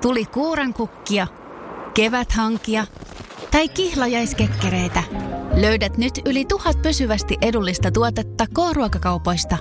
Tuli kuurankukkia, keväthankia tai kihlajaiskekkereitä. Löydät nyt yli 1000 pysyvästi edullista tuotetta K-ruokakaupoista.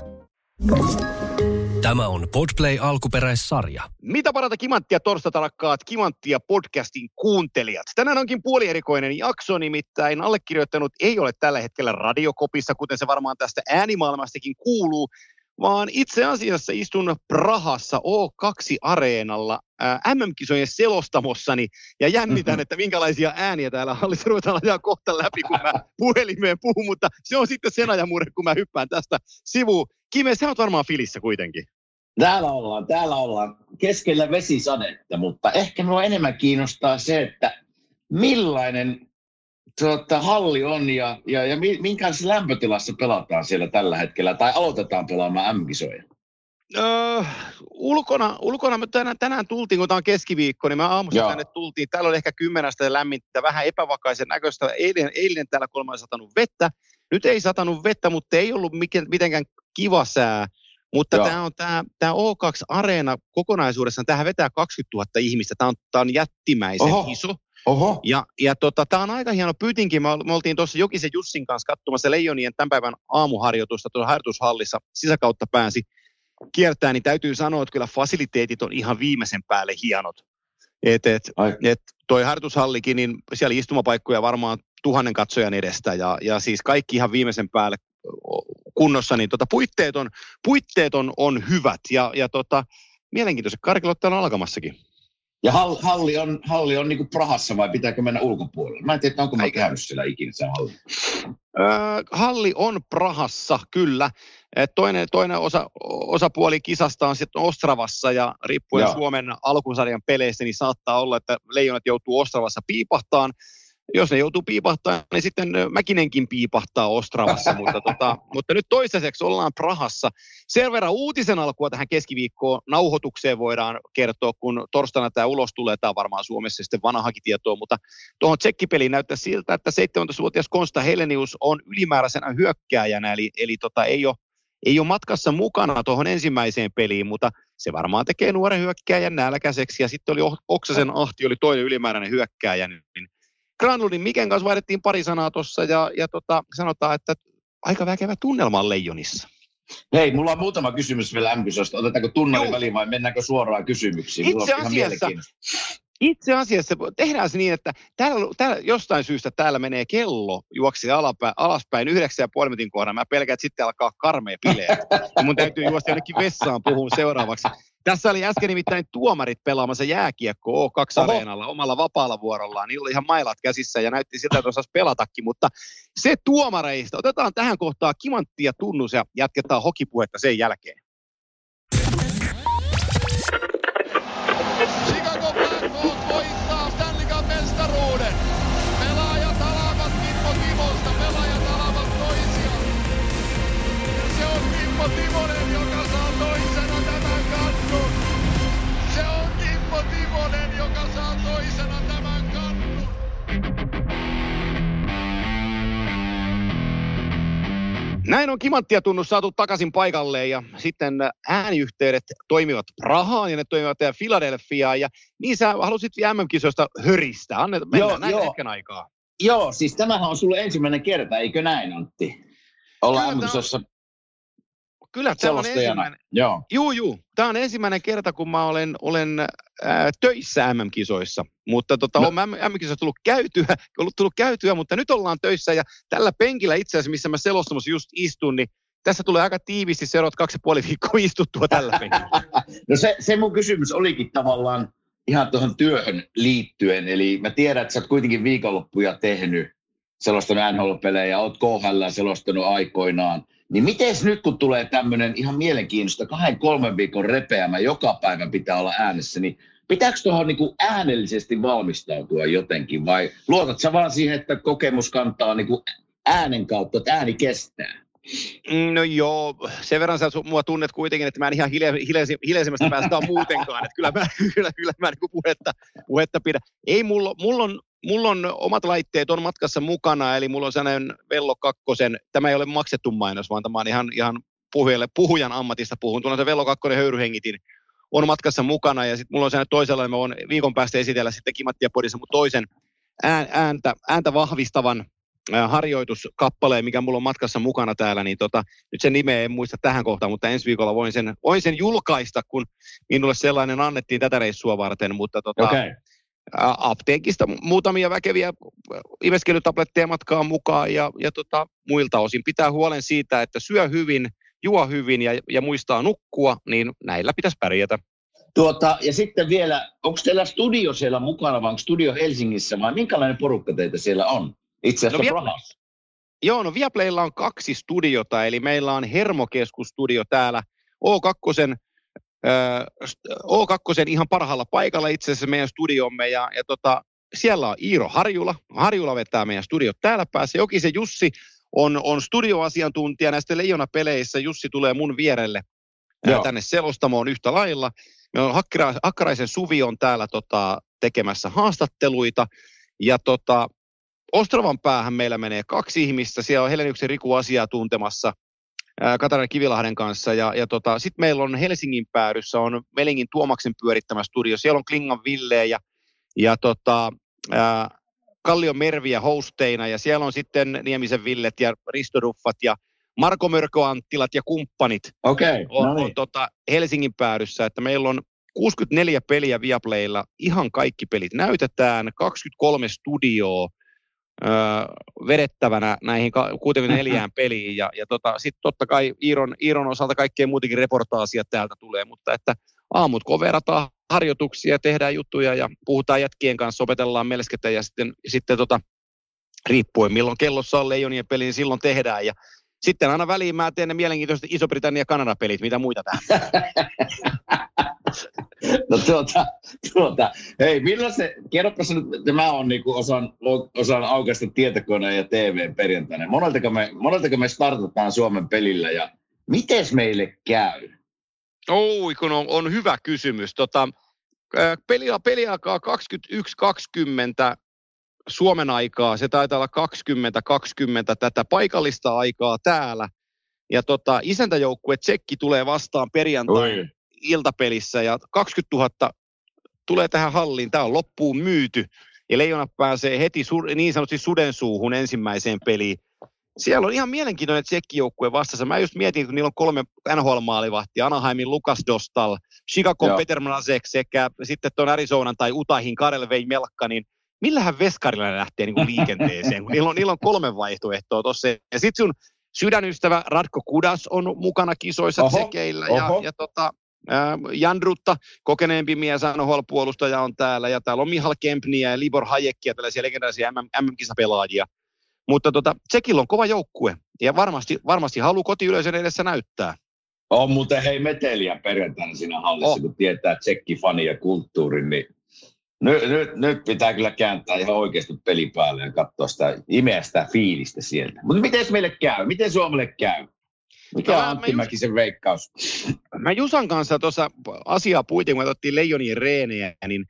Tämä on Podplay alkuperäissarja. Mitä parata Kimanttia torstaita rakkaat Kimanttia podcastin kuuntelijat. Tänään onkin puolierikoinen jakso, nimittäin allekirjoittanut ei ole tällä hetkellä radiokopissa, kuten se varmaan tästä äänimaailmastakin kuuluu, vaan itse asiassa istun Prahassa O2-areenalla MM-kisojen selostamossani ja jännitän, että minkälaisia ääniä täällä hallissa ruvetaan ajaa kohta läpi, kun mä puhelimeen puhun, mutta se on sitten sen ajan murre, kun mä hyppään tästä sivuun. Kime, sä oot varmaan Filissä kuitenkin. Täällä ollaan. Keskellä vesisadetta, mutta ehkä minua enemmän kiinnostaa se, että millainen halli on ja minkälaisessa lämpötilassa pelataan siellä tällä hetkellä, tai aloitetaan pelaamaan M-kisoja? Ulkona me tänään tultiin, kun tämä on keskiviikko, niin me aamussa tänne tultiin. Täällä oli ehkä 10 lämmintä, vähän epävakaisen näköistä. Eilen täällä 3 satanut vettä. Nyt ei satanut vettä, mutta ei ollut mitenkään kiva sää. Mutta tämä O2-areena kokonaisuudessaan, tämähän vetää 20 000 ihmistä. Tämä on jättimäisen iso. Oho. Ja tämä on aika hieno pytinki. Me oltiin tuossa Jokisen Jussin kanssa katsomassa Leijonien tämän päivän aamuharjoitusta tuossa harjoitushallissa. Sisäkautta pääsi kiertää, niin täytyy sanoa, että kyllä fasiliteetit on ihan viimeisen päälle hienot. Toi harjoitushallikin, niin siellä istumapaikkoja varmaan 1000 katsojan edestä ja siis kaikki ihan viimeisen päälle kunnossa, niin puitteet on hyvät ja mielenkiintoiset karkilot on alkamassakin. Ja halli on niin kuin Prahassa vai pitääkö mennä ulkopuolelle? Mä en tiedä, onko mä käynyt siellä ikinä se halli. Halli on Prahassa, kyllä. Toinen osapuoli kisasta on sitten Ostravassa ja riippuen Suomen alkusarjan peleistä, niin saattaa olla, että Leijonat joutuu Ostravassa piipahtaan. Jos ne joutuu piipahtaan, niin sitten Mäkinenkin piipahtaa Ostravassa, mutta nyt toistaiseksi ollaan Prahassa. Sen verran uutisen alkua tähän keskiviikkoon nauhoitukseen voidaan kertoa, kun torstaina tämä ulos tulee, tämä on varmaan Suomessa sitten vanhakin tietoa, mutta tuohon tsekkipeliin näyttää siltä, että 17-vuotias Konsta Helenius on ylimääräisenä hyökkääjänä, eli ei ole matkassa mukana tuohon ensimmäiseen peliin, mutta se varmaan tekee nuoren hyökkääjän nälkäiseksi, ja sitten oli Oksasen Ahti, oli toinen ylimääräinen hyökkääjä, niin Granlundin Miken kanssa vaihdettiin pari sanaa tuossa ja sanotaan, että aika väkevä tunnelma on Leijonissa. Hei, mulla on muutama kysymys vielä M-kisosta. Otetaanko tunnelin väliin vai mennäänkö suoraan kysymyksiin? Itse asiassa tehdään se niin, että täällä jostain syystä täällä menee kello juoksi alaspäin 9,5 minuutin kohdalla. Mä pelkään, että sitten alkaa karmea bileet. Ja mun täytyy juosta jonnekin vessaan puhun seuraavaksi. Tässä oli äsken nimittäin tuomarit pelaamassa jääkiekkoa O2-areenalla omalla vapaalla vuorollaan. Niillä oli ihan mailat käsissä ja näytti siltä, että osasi pelatakin. Mutta se tuomareista. Otetaan tähän kohtaan Kimantti ja Tunnus ja jatketaan hokipuhetta sen jälkeen. Chicago Blackhawks voittaa Stanley Cup -mestaruuden. Pelaajat alavat Kimmo Timosta, pelaajat alavat toisiaan. Se on Kimmo Timonen, joka saa toisena tämän kannun. Se on Kimmo Timonen, joka saa toisena tämän kannun. Näin on Kimantti ja Tunnus saatu takaisin paikalleen ja sitten ääniyhteydet toimivat Prahaan ja ne toimivat Philadelphiaan ja niin sä halusit MM-kisoista höristä. Mennään näin hetken aikaa. Joo, siis tämähän on sulle ensimmäinen kerta, eikö näin Antti? Ollaan MM-kisoissa kyllä tämä on ensimmäinen. Juu. Tämä on ensimmäinen kerta, kun mä olen töissä MM-kisoissa, mutta on MM-kisoissa tullut käytyä, mutta nyt ollaan töissä ja tällä penkillä itse asiassa, missä mä selostamassa just istun, niin tässä tulee aika tiiviisti seuraavat 2,5 viikkoa istuttua tällä penkillä. No se mun kysymys olikin tavallaan ihan tuohon työhön liittyen, eli mä tiedän, että sä oot kuitenkin viikonloppuja tehnyt, selostanut NHL-pelejä, oot KHL selostanut aikoinaan. Niin mites nyt, kun tulee tämmöinen ihan mielenkiintoista 2-3 viikon repeämä, joka päivä pitää olla äänessä, niin pitääkö tuohon niin äänellisesti valmistautua jotenkin vai luotat sä vaan siihen, että kokemus kantaa niin äänen kautta, että ääni kestää? No joo, sen verran sä mua tunnet kuitenkin, että mä en ihan hiljaisemmästä päästä muutenkaan, että kyllä mä niin puhetta pidän. Ei, mulla on omat laitteet on matkassa mukana, eli mulla on sellainen Vello 2, tämä ei ole maksettu mainos, vaan tämä on ihan puhujan ammatista puhun. Tuolla se Vello 2 höyryhengitin on matkassa mukana, ja sitten mulla on sellainen toisella, mä voin viikon päästä esitellä sitten Kimattia-podissa mun toisen ääntä vahvistavan harjoituskappaleen, mikä mulla on matkassa mukana täällä, niin nyt sen nimeä en muista tähän kohtaan, mutta ensi viikolla voin sen julkaista, kun minulle sellainen annettiin tätä reissua varten, mutta apteekista muutamia väkeviä imeskelytabletteja matkaan mukaan ja muilta osin pitää huolen siitä, että syö hyvin, juo hyvin ja muistaa nukkua, niin näillä pitäisi pärjätä. Ja sitten vielä, onko teillä studio siellä mukana, vai onko studio Helsingissä, vai minkälainen porukka teitä siellä on? Itse asiassa Prahassa. Joo, Viaplaylla on 2 studiota, eli meillä on Hermokeskusstudio täällä O2 ihan parhaalla paikalla itse asiassa meidän studiomme, ja siellä on Iiro Harjula. Harjula vetää meidän studiot täällä päässä. Jokisen Jussi on studioasiantuntija näistä Leijona-peleissä. Jussi tulee mun vierelle tänne selostamoon yhtä lailla. Meillä on Hakkaraisen Suvi on täällä tekemässä haastatteluita, ja Ostrovan päähän meillä menee 2 ihmistä. Siellä on Heleniuksen Riku asiaa tuntemassa Katarina Kivilahden kanssa. Ja sitten meillä on Helsingin päädyssä on Melingin Tuomaksen pyörittämä studio. Siellä on Klingan Ville ja Kallion Merviä hosteina. Ja siellä on sitten Niemisen Villet ja Risto Ruffat ja Marko Mörkö-Anttilat ja kumppanit on Helsingin päädyssä. Että meillä on 64 peliä Viaplaylla. Ihan kaikki pelit näytetään. 23 studioa vedettävänä näihin 64 peliin ja sitten totta kai Iiron osalta kaikkea muutenkin reportaasia täältä tulee, mutta että aamut koverataan harjoituksia, tehdään juttuja ja puhutaan jätkien kanssa, opetellaan melsketä ja sitten riippuen milloin kellossa on Leijonien peli, niin silloin tehdään ja sitten aina väliin mä teen ne mielenkiintoiset Iso-Britannia ja Kanada-pelit, mitä muita tähän. No hei, milloin kerropas nyt, mä oon niinku osaan aukaista tietokoneen ja TV:n perjantaina. Moneltako me startataan Suomen pelillä ja mites meille käy? Kun on hyvä kysymys. Peli alkaa 21.20 Suomen aikaa. Se taitaa olla 20.20 tätä paikallista aikaa täällä. Ja isäntäjoukkue Tsekki tulee vastaan perjantain iltapelissä ja 20 000 tulee tähän halliin. Tämä on loppuun myyty ja Leijonat pääsee heti niin sanotusti sudensuuhun ensimmäiseen peliin. Siellä on ihan mielenkiintoinen Tsekki-joukkue vastassa. Mä just mietin, kun niillä on 3 NHL-maalivahtia, Anaheimin Lukas Dostal, Chicagon Peter Mrazek sekä sitten tuon Arizonan tai Utahin Karel Veimelka, niin millähän veskarilla ne lähtee niin kuin liikenteeseen, kun niillä on 3 vaihtoehtoa tuossa. Ja sitten sun sydänystävä Radko Kudas on mukana kisoissa Tsekeillä ja Jandrutta, kokeneempi mies NHL-puolustaja on täällä ja täällä on Mihal Kempniä ja Libor Hajekia, tällaisia legendaarisia MM-kisapelaajia. Mutta Tsekillä on kova joukkue ja varmasti haluaa kotiyleisön edessä näyttää. On muuten hei meteliä perjantaina siinä hallissa, kun tietää Tsekki-fani ja kulttuurin, niin nyt pitää kyllä kääntää ihan oikeasti peli päälle ja katsoa sitä, imeä sitä fiilistä sieltä. Mutta miten meille käy? Miten Suomelle käy? Mikä on Antti Mäkisen veikkaus? Mä Jusan kanssa tuossa asiaa puitin, kun me otettiin Leijonien reenejä, niin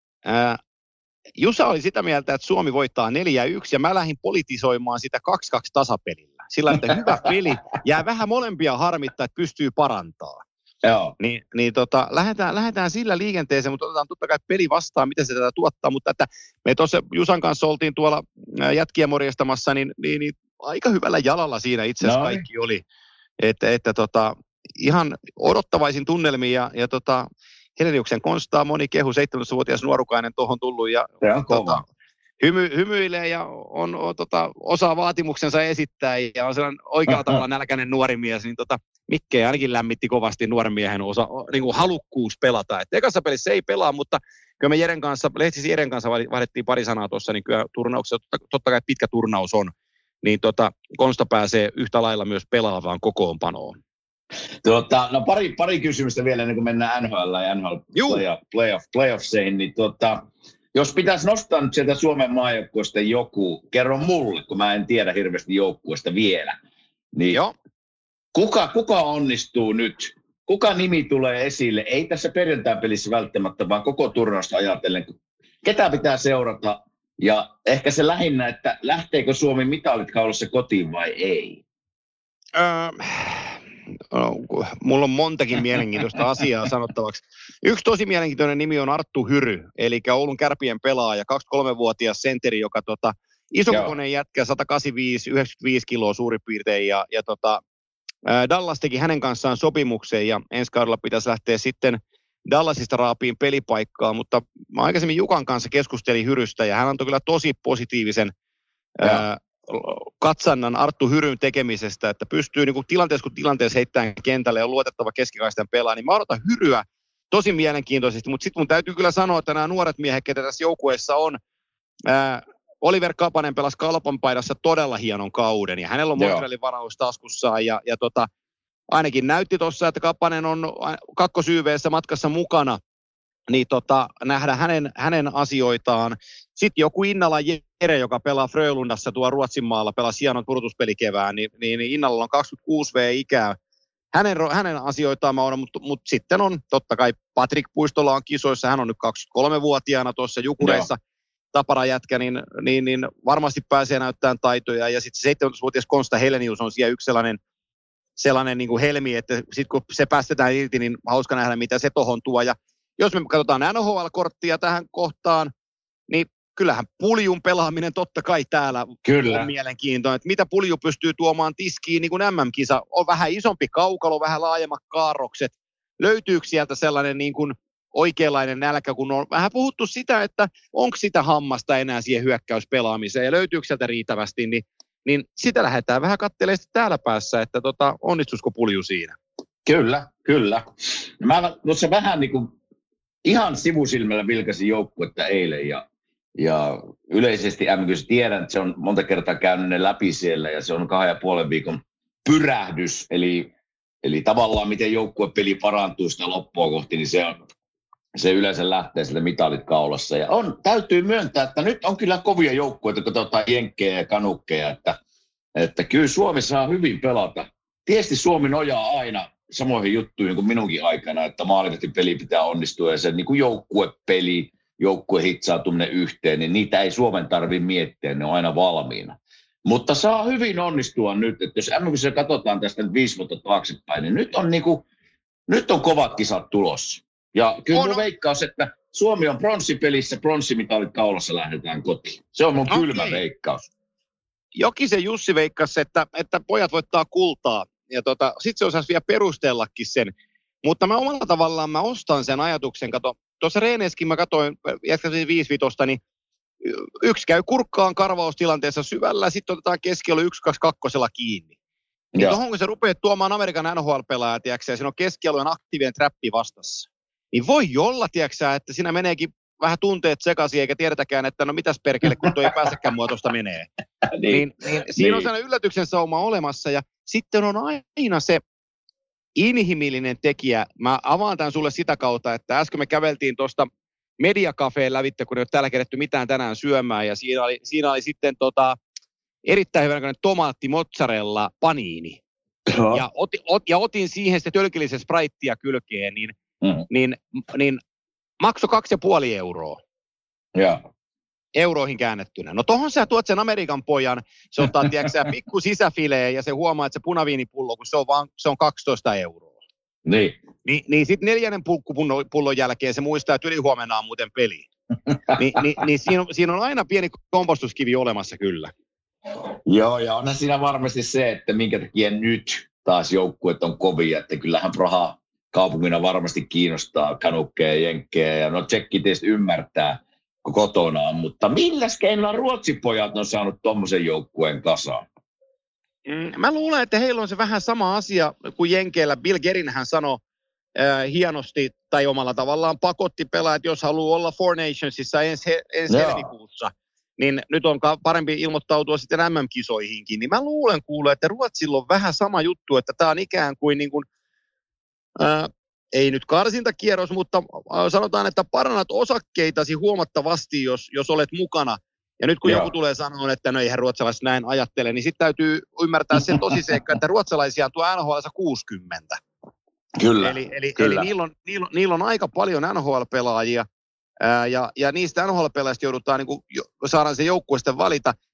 Jusa oli sitä mieltä, että Suomi voittaa 4-1, ja mä lähdin politisoimaan sitä 2-2 tasapelillä. Sillä että hyvä peli, jää vähän molempia harmittaa, että pystyy parantamaan. Joo. Lähdetään sillä liikenteeseen, mutta otetaan totta kai peli vastaan, miten se tätä tuottaa, mutta että me tuossa Jusan kanssa oltiin tuolla jätkiä morjestamassa, niin aika hyvällä jalalla siinä itse asiassa kaikki oli. Että ihan odottavaisin tunnelmia ja Heleniuksen Konstaa moni kehu, 17-vuotias nuorukainen tuohon tullut ja hymyilee ja osaa vaatimuksensa esittää ja on sellainen oikealla tavalla nälkäinen nuori mies, niin Mikke ainakin lämmitti kovasti nuoren miehen niin kuin halukkuus pelata. Et ekassa pelissä ei pelaa, mutta kyllä me Lehtisi Jeren kanssa vaihdettiin pari sanaa tuossa, niin kyllä turnauksessa, totta kai pitkä turnaus on, niin Konsta pääsee yhtä lailla myös pelaavaan kokoonpanoon. No pari kysymystä vielä ennen kuin mennään NHL ja NHL playoffseihin, niin jos pitäisi nostaa nyt sieltä Suomen maajoukkueesta joku, kerro mulle, kun mä en tiedä hirveästi joukkueesta vielä, niin kuka onnistuu nyt? Kuka nimi tulee esille? Ei tässä perjantai-pelissä välttämättä, vaan koko turnausta ajatellen. Ketä pitää seurata? Ja ehkä se lähinnä, että lähteekö Suomi mitalit kaulassa kotiin vai ei? mulla on montakin mielenkiintoista asiaa sanottavaksi. Yksi tosi mielenkiintoinen nimi on Arttu Hyry, eli Oulun Kärpien pelaaja, 23-vuotias sentteri, joka isokokoinen jätkä, 185-95 kiloa suurin piirtein, ja Dallas teki hänen kanssaan sopimuksen, ja ensi kaudella pitäisi lähteä sitten Dallasista raapiin pelipaikkaa, mutta mä aikaisemmin Jukan kanssa keskustelin Hyrystä, ja hän antoi kyllä tosi positiivisen katsannan Arttu Hyryn tekemisestä, että pystyy niin kuin tilanteessa heittämään kentälle ja on luotettava keskikaistan pelaa, niin mä odotan Hyryä tosi mielenkiintoisesti, mutta sitten mun täytyy kyllä sanoa, että nämä nuoret miehet, ketä tässä joukkueessa on, Oliver Kapanen pelasi Kalpan paidassa todella hienon kauden, ja hänellä on Montrealin varaus taskussaan, ja ainakin näytti tuossa, että Kapanen on kakkosYV:ssä matkassa mukana, niin nähdä hänen asioitaan. Sitten joku Innala Jere, joka pelaa Frölundassa tuo Ruotsinmaalla, pelasi hienon pudotuspelikevään, niin Innalla on 26 V-ikää. Hänen asioitaan mä oon, mutta sitten on totta kai Patrick Puistola on kisoissa, hän on nyt 23-vuotiaana tuossa Jukureissa. Tapara jätkä, niin varmasti pääsee näyttämään taitoja. Ja sitten 17-vuotias Konsta Helenius on siellä yksi sellainen niin kuin helmi, että sitten kun se päästetään irti, niin hauska nähdä, mitä se tohon tuo. Ja jos me katsotaan NHL-korttia tähän kohtaan, niin kyllähän puljun pelaaminen totta kai täällä on mielenkiintoinen. Että mitä pulju pystyy tuomaan tiskiin, niin kuin MM-kisa. On vähän isompi kaukalo, vähän laajemmat kaarrokset. Löytyykö sieltä sellainen niin kuin oikeanlainen nälkä, kun on vähän puhuttu sitä, että onko sitä hammasta enää siihen hyökkäyspelaamiseen ja löytyykö sieltä riittävästi, niin sitä lähdetään vähän katselemaan täällä päässä, että onnistuisiko pulju siinä. Kyllä. Mä tuossa vähän niin kuin ihan sivusilmällä vilkasin joukkuetta eilen ja yleisesti MK:ssa tiedän, että se on monta kertaa käynyt ne läpi siellä ja se on 2,5 viikon pyrähdys, eli tavallaan miten joukkuepeli parantuu sitä loppua kohti, niin se yleensä lähtee sieltä mitalit kaulassa. Ja täytyy myöntää, että nyt on kyllä kovia joukkueita, kun jenkkejä ja kanukkeja, että kyllä Suomi saa hyvin pelata. Tietysti Suomi nojaa aina samoihin juttuihin kuin minunkin aikana, että maalivahtipeli pitää onnistua ja se niin kuin joukkuepeli, joukkuehitsautuminen yhteen, niin niitä ei Suomen tarvitse miettiä, ne on aina valmiina. Mutta saa hyvin onnistua nyt, että jos MK:ssa katsotaan tästä nyt 5 vuotta taaksepäin, niin nyt on kovat kisat tulossa. Ja kyllä mun veikkaus, että Suomi on pronssipelissä, pronssimitalit kaulassa lähdetään kotiin. Se on mun kylmä veikkaus. Jokisen Jussi veikkasi, että pojat voittaa kultaa. Ja sitten se osaisi vielä perustellakin sen. Mutta mä omalla tavallaan mä ostan sen ajatuksen. Kato, tuossa Reeneskin mä katsoin, jätkäsin 5-5, niin yksi käy kurkkaan karvaustilanteessa syvällä, sitten otetaan keskiolo 1-2-2 kiinni. Niin tuohon kun sä rupeat tuomaan Amerikan NHL-pelaajat, ja siinä on keskialueen aktiivinen trappi vastassa. Niin voi olla, tiiäksä, että siinä meneekin vähän tunteet sekaisin, eikä tiedetäkään, että no mitäs perkele, kun toi ei pääsekään muotosta menee. niin siinä on sellainen yllätyksen sauma olemassa, ja sitten on aina se inhimillinen tekijä. Mä avaan tämän sulle sitä kautta, että äsken me käveltiin tuosta Mediacafeen lävitse, kun ei ole täällä keretty mitään tänään syömään, ja siinä oli sitten erittäin hyvän tomaatti mozzarella paniini. Ja otin siihen sitten tölkillisen spraittia kylkeen, niin maksoi 2,5 euroa. Euroihin käännettynä. No tohon sä tuot sen Amerikan pojan, se ottaa tiedätkö pikku sisäfileen ja se huomaa, että se punaviinipullo, kun se on 12 euroa. Niin sitten 4. pullon jälkeen se muistaa, että ylihuomenna on muuten peli. niin siinä on aina pieni kompostuskivi olemassa kyllä. Joo, ja onhan siinä varmasti se, että minkä takia nyt taas joukkueet on kovia, että kyllähän Praha kaupungina varmasti kiinnostaa kanukkeja ja jenkkejä, ja no tsekki tietysti ymmärtää kotonaan, mutta milläs keinoilla Ruotsin-pojat on saanut tommosen joukkueen kasaan? Mä luulen, että heillä on se vähän sama asia kuin jenkeillä. Bill Gerinhän sanoi hienosti tai omalla tavallaan pakotti pelaajat, jos haluaa olla Four Nationsissa ensi helmikuussa, niin nyt on parempi ilmoittautua sitten MM-kisoihinkin. Niin mä luulen että Ruotsilla on vähän sama juttu, että tämä on ikään kuin, ei nyt karsintakierros, mutta sanotaan, että parannat osakkeitasi huomattavasti, jos olet mukana. Ja nyt kun joku tulee sanoa, että no eihän ruotsalaiset näin ajattele, niin sitten täytyy ymmärtää sen tosiseikka, että ruotsalaisia on tuo NHL:ssä 60. Kyllä. Eli niillä on aika paljon NHL-pelaajia, ja niistä NHL-pelaajista joudutaan, saadaan se joukkueesta valita.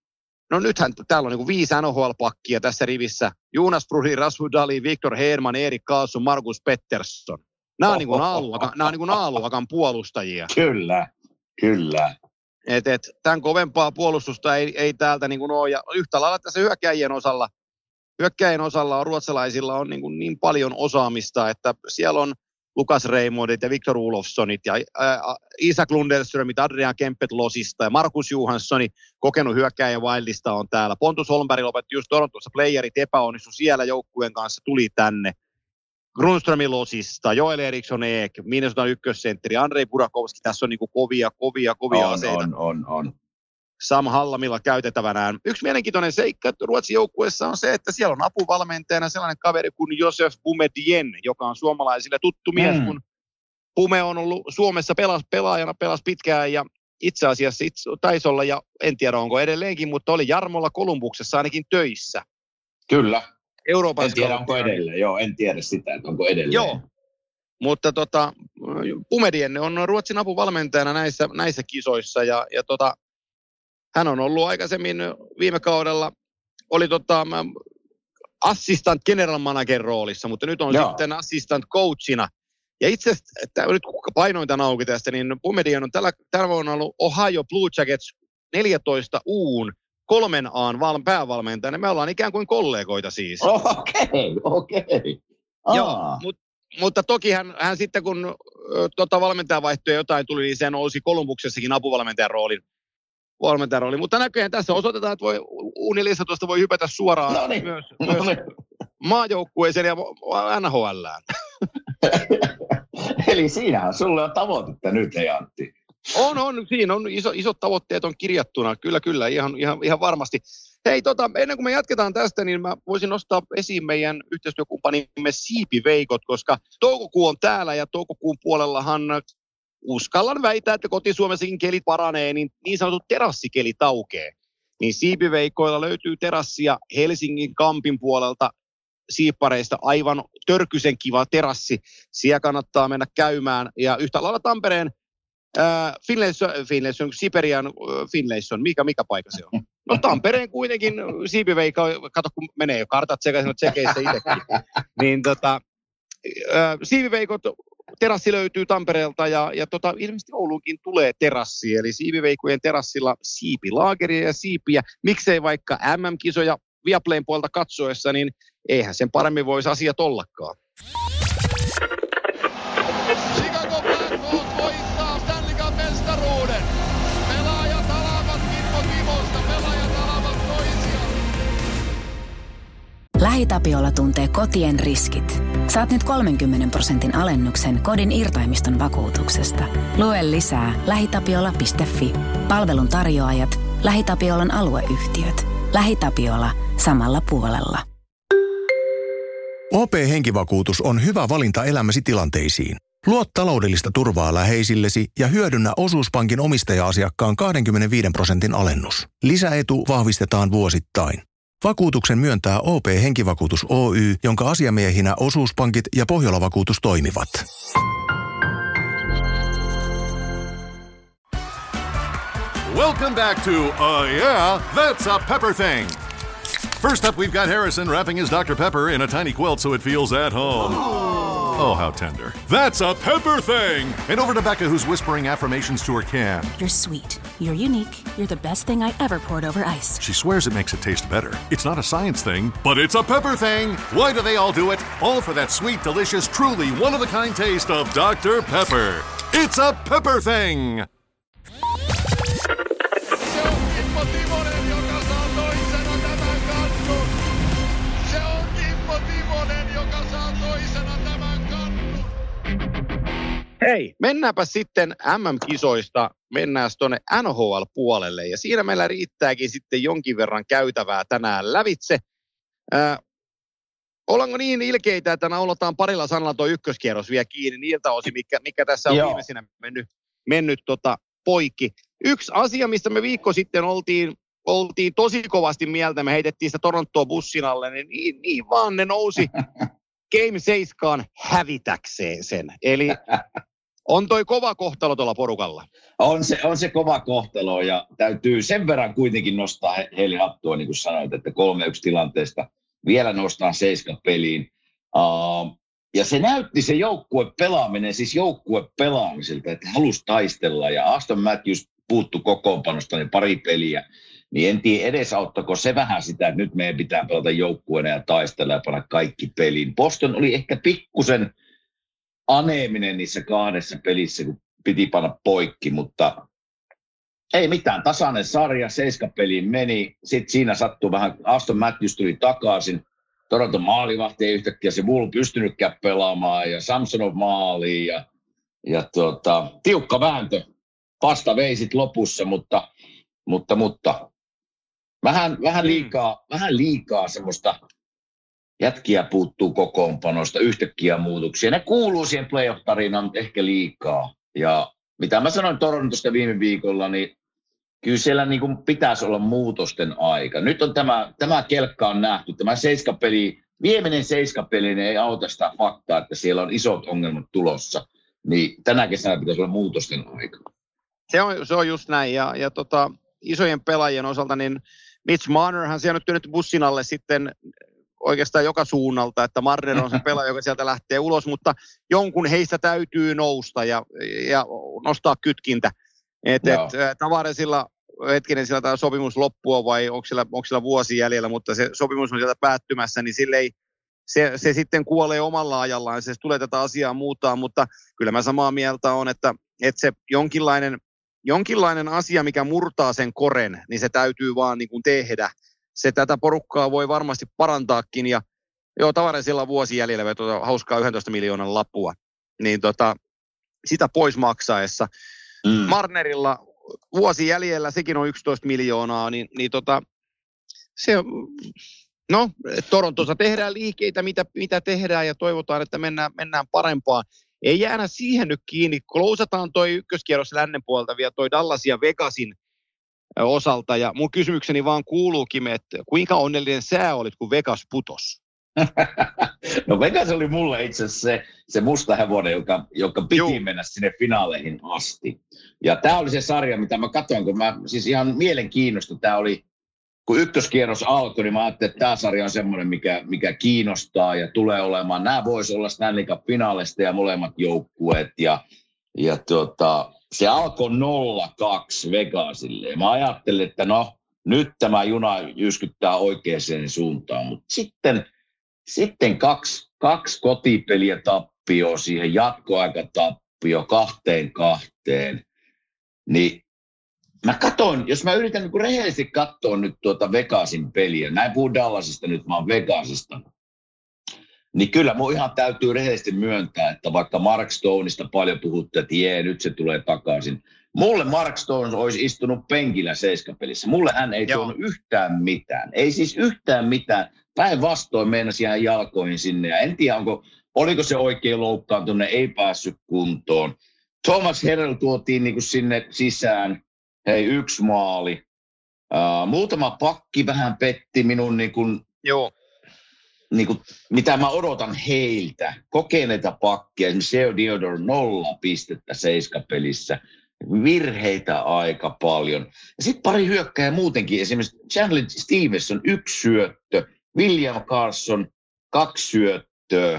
No nythän täällä on niin kuin 5 NHL-pakkia tässä rivissä. Jonas Brody, Rasmus Dahlin, Victor Hedman, Erik Karlsson, Marcus Pettersson. Nämä on niin kuin A-luokan puolustajia. Kyllä. Tämän kovempaa puolustusta ei täältä niin kuin ole. Ja yhtä lailla tässä hyökkäjien osalla on ruotsalaisilla on niin paljon osaamista, että siellä on Lukas Reimondit ja Victor Olofssonit ja Isak Lundelströmit, Adrian Kempet Losista ja Markus Johanssoni, kokenut hyökkäjän Wildista on täällä. Pontus Holmberg lopetti just Torontossa playerit, epäonnistui siellä joukkueen kanssa, tuli tänne. Grundströmin Losista, Joel Eriksson Ek, Minnesotan ykkössentteri, Andrei Burakovski, tässä on niinku kovia aseita. On. Sam Hallamilla käytettävänään. Yksi mielenkiintoinen seikka Ruotsin joukkueessa on se, että siellä on apuvalmentajana sellainen kaveri kuin Josef Boumedien, joka on suomalaisille tuttu mies, kun Pume on ollut Suomessa pelaajana pitkään ja itse asiassa taisi olla, ja en tiedä onko edelleenkin, mutta oli Jarmolla Kolumbuksessa ainakin töissä. Kyllä. Euroopan en tiedä onko edelleen, en tiedä sitä, että onko edelleen. Joo, mutta Boumedien on Ruotsin apuvalmentajana näissä kisoissa ja hän on ollut aikaisemmin viime kaudella, oli assistant general manager roolissa, mutta nyt on sitten assistant coachina. Ja itse asiassa, nyt kun painoin tämän auki tästä, niin Boumedien on tällä vuonna ollut Ohio Blue Jackets 14 U:n 3A:n päävalmentajana. Me ollaan ikään kuin kollegoita siis. Okei. Joo, mutta toki hän sitten kun valmentajavaihtoja jotain tuli, niin se nousi Kolumbuksessakin apuvalmentajan rooliin. Mutta näköjään tässä osoitetaan, että U14 voi hypätä suoraan myös maajoukkueeseen ja NHL:ään. Eli siinähän sulle on tavoitetta nyt, hei Antti. On. Siinä on isot tavoitteet on kirjattuna. Kyllä, ihan varmasti. Hei, ennen kuin me jatketaan tästä, niin mä voisin nostaa esiin meidän yhteistyökumppanimme Siipiveikot, koska toukokuu on täällä ja toukokuun puolellahan uskallan väittää, että koti-Suomessakin kelit paranee, niin sanotut terassikelit aukeaa. Niin Siipiveikoilla löytyy terassia Helsingin Kampin puolelta siippareista, aivan törkysen kiva terassi. Siellä kannattaa mennä käymään. Ja yhtä lailla Tampereen Siberian Finlayson, mikä paikka se on? No Tampereen kuitenkin Siipiveikko, kato kun menee jo kartat sekaisin, tsekeissä itsekin. Niin Siipiveikot terassi löytyy Tampereelta ja ilmeisesti Ouluunkin tulee terassi, eli Siipiveikkojen terassilla siipilaageria ja siipiä. Miksei vaikka MM-kisoja Viaplayn puolta katsoessa, niin eihän sen paremmin voisi asiat ollakaan. Chicago Blackhawks voittaa Stanley Cup -mestaruuden. Pelaajat alavat Kimmo Timosta, pelaajat alavat toisiaan. LähiTapiola tuntee kotien riskit. Saat nyt 30% alennuksen kodin irtaimiston vakuutuksesta. Lue lisää lähitapiola.fi. Palvelun tarjoajat, LähiTapiolan alueyhtiöt. LähiTapiola samalla puolella. OP-henkivakuutus on hyvä valinta elämäsi tilanteisiin. Luo taloudellista turvaa läheisillesi ja hyödynnä osuuspankin omistaja-asiakkaan 25% alennus. Lisäetu vahvistetaan vuosittain. Vakuutuksen myöntää OP-henkivakuutus Oy, jonka asiamiehinä osuuspankit ja Pohjola-vakuutus toimivat. Welcome back to Yeah, That's a Pepper Thing. First up, we've got Harrison wrapping his Dr. Pepper in a tiny quilt so it feels at home. Oh, how tender. That's a Pepper Thing! And over to Becca, who's whispering affirmations to her can. You're sweet. You're unique. You're the best thing I ever poured over ice. She swears it makes it taste better. It's not a science thing, but it's a Pepper Thing! Why do they all do it? All for that sweet, delicious, truly one-of-a-kind taste of Dr. Pepper. It's a Pepper Thing! Se on Kimmo Timonen, joka saa toisena tämän kannun. Se on Kimmo Timonen, joka saa toisena tämän kannun. Hei, mennäänpä sitten MM-kisoista, mennään tuonne NHL-puolelle ja siinä meillä riittääkin sitten jonkin verran käytävää tänään lävitse. Ollaanko niin ilkeitä, että naulotaan parilla sanalla tuo ykköskierros vielä kiinni niiltä osin, mikä tässä on viimeisenä mennyt poikki. Yksi asia, mistä me viikko sitten oltiin tosi kovasti mieltä, me heitettiin sitä Torontoa bussin alle, niin vaan ne nousi Game 7 hävitäkseen sen. Eli On toi kova kohtalo tuolla porukalla. On se kova kohtalo ja täytyy sen verran kuitenkin nostaa heille hattua, niin kuin sanoit, että 3-1 tilanteesta vielä nostaa 7 peliin. Ja se näytti se joukkuepelaaminen, siis joukkuepelaamiselta, että halusi taistella ja Aston Matthews puuttu kokoonpanosta niin pari peliä. Niin en tiedä edesauttako se vähän sitä, että nyt meidän pitää pelata joukkueena ja taistella ja panna kaikki peliin. Boston oli ehkä pikkusen aneeminen niissä 2 pelissä, kun piti panna poikki, mutta ei mitään. Tasainen sarja, 7 peliin meni. Sitten siinä sattui vähän, Aston Matthews tuli takaisin. Toronto maalivahti ei yhtäkkiä se Bull pystynytkään pelaamaan ja Samsonov maaliin ja tiukka vääntö. Vasta veisit lopussa, mutta vähän liikaa semmoista jätkiä puuttuu kokoonpanosta, yhtäkkiä muutoksia. Ne kuuluu siihen playoff-tarinaan, mutta ehkä liikaa. Ja mitä mä sanoin Torontosta viime viikolla, niin kyllä siellä niin kuin pitäisi olla muutosten aika. Nyt on tämä kelkka on nähty, tämä 7 peli, viimeinen 7 peli, ei auta sitä faktaa, että siellä on isot ongelmat tulossa. Niin tänä kesänä pitäisi olla muutosten aika. Se on just näin, ja isojen pelaajien osalta, niin Mitch Marnerhan siellä nyt bussin alle sitten oikeastaan joka suunnalta, että Marner on se pelaaja, joka sieltä lähtee ulos, mutta jonkun heistä täytyy nousta ja nostaa kytkintä. Tavaresilla sillä tämä sopimus loppua vai onko sillä vuosi jäljellä, mutta se sopimus on sieltä päättymässä, niin se sitten kuolee omalla ajallaan, se tulee tätä asiaa muuttaa, mutta kyllä mä samaa mieltä on, että se jonkinlainen asia, mikä murtaa sen koren, niin se täytyy vaan niin kuin tehdä. Se tätä porukkaa voi varmasti parantaakin, ja Tavaresilla vuosi jäljellä hauskaa 11 miljoonan lappua, niin sitä pois maksaessa. Marnerilla vuosi jäljellä, sekin on 11 miljoonaa, niin se Torontossa tehdään liikkeitä, mitä tehdään, ja toivotaan, että mennään parempaan. Ei jäädä siihen nyt kiinni. Klousataan toi ykköskierros lännen puolelta vielä toi Dallas ja Vegasin osalta. Ja mun kysymykseni vaan kuuluukin, että kuinka onnellinen sä olit, kun Vegas putosi? No Vegas oli mulle itse asiassa se musta hevonen, joka piti mennä sinne finaaleihin asti. Ja tää oli se sarja, mitä mä katsoin, kun siis ihan mielenkiinnosta tää oli, kun ykköskierros alkoi, niin mä ajattelin, että tämä sarja on semmoinen, mikä kiinnostaa ja tulee olemaan. Nämä voisi olla Stanley Cup-finaalista ja molemmat joukkueet. Ja se alkoi 0-2 Vegasille. Mä ajattelin, että nyt tämä juna jyskyttää oikeaan suuntaan. Mutta sitten kaksi kotipeliä tappio siihen, jatkoaikatappio 2-2. Niin mä katson, jos mä yritän niin rehellisesti katsoa nyt Vegasin peliä, näin puhun Dallasista nyt, mä oon Vegasista, niin kyllä mun ihan täytyy rehellisesti myöntää, että vaikka Mark Stoneista paljon puhuttu, että nyt se tulee takaisin. Mulle Mark Stone olisi istunut penkillä 7-pelissä. Mulle hän ei tuonut yhtään mitään. Ei siis yhtään mitään. Päinvastoin meinasi ihan jalkoihin sinne. Ja en tiedä, oliko se oikein loukkaantunut, ei päässyt kuntoon. Thomas Herrell tuotiin niin kuin sinne sisään. Hei, 1 maali. Muutama pakki vähän petti minun, mitä mä odotan heiltä. Kokeneita pakkia. Esimerkiksi Seo Theodore 0 pistettä 7-pelissä. Virheitä aika paljon. Ja sitten pari hyökkääjää muutenkin. Esimerkiksi Chandler Stevenson 1 syöttö. William Carlson 2 syöttöä.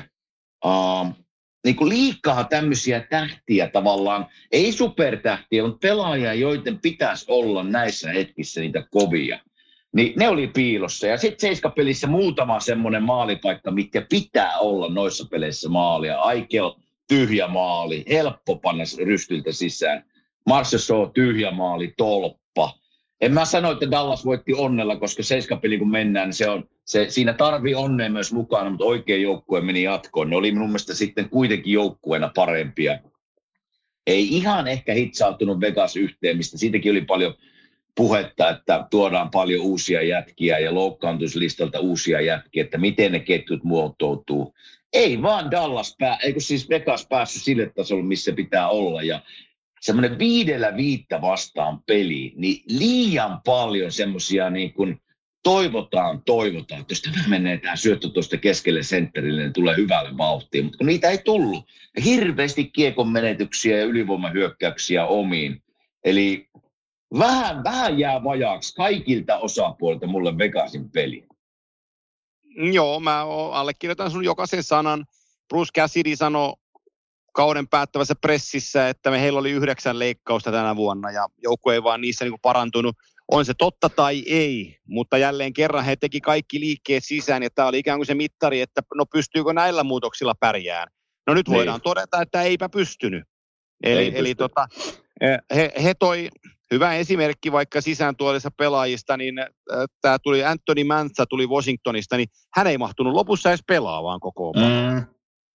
Liikaa tämmöisiä tähtiä tavallaan, ei supertähtiä, mutta pelaajia, joiden pitäisi olla näissä hetkissä niitä kovia. Niin ne oli piilossa. Ja sitten 7-pelissä muutama semmoinen maalipaikka, mitkä pitää olla noissa peleissä maalia. Aikel, tyhjä maali, helppo panna rystyltä sisään. Marchessault, tyhjä maali, tolppa. En mä sano, että Dallas voitti onnella, koska 7-peli kun mennään, niin siinä tarvii onnea myös mukana, mutta oikea joukkue meni jatkoon. Ne oli minun mielestä sitten kuitenkin joukkueena parempia. Ei ihan ehkä hitsautunut Vegas yhteen, mistä siitäkin oli paljon puhetta, että tuodaan paljon uusia jätkiä ja loukkaantumislistalta uusia jätkiä, että miten ne ketjut muotoutuu. Ei vaan Vegas päässyt sille tasolle, missä pitää olla, ja semmoinen 5-5 vastaan peli, niin liian paljon semmoisia niin kuin toivotaan, että jos tämä menee tämä syöttö tuosta keskelle sentterille, niin tulee hyvälle vauhtiin, mutta kun niitä ei tullut. Ja hirveästi kiekon menetyksiä ja ylivoimahyökkäyksiä omiin. Eli vähän jää vajaaksi kaikilta osapuolilta mulle Vegasin peli. Joo, mä allekirjoitan sun jokaisen sanan. Bruce Cassidy sanoi kauden päättävässä pressissä, että heillä oli 9 leikkausta tänä vuonna ja joukko ei vaan niissä niinku parantunut. On se totta tai ei, mutta jälleen kerran he teki kaikki liikkeet sisään ja tämä oli ikään kuin se mittari, että no pystyykö näillä muutoksilla pärjään. No nyt voidaan todeta, että eipä pystynyt. Eli he toi hyvä esimerkki vaikka sisään tuolissa pelaajista, niin tämä tuli Anthony Mantza tuli Washingtonista, niin hän ei mahtunut lopussa edes pelaamaan koko ajan.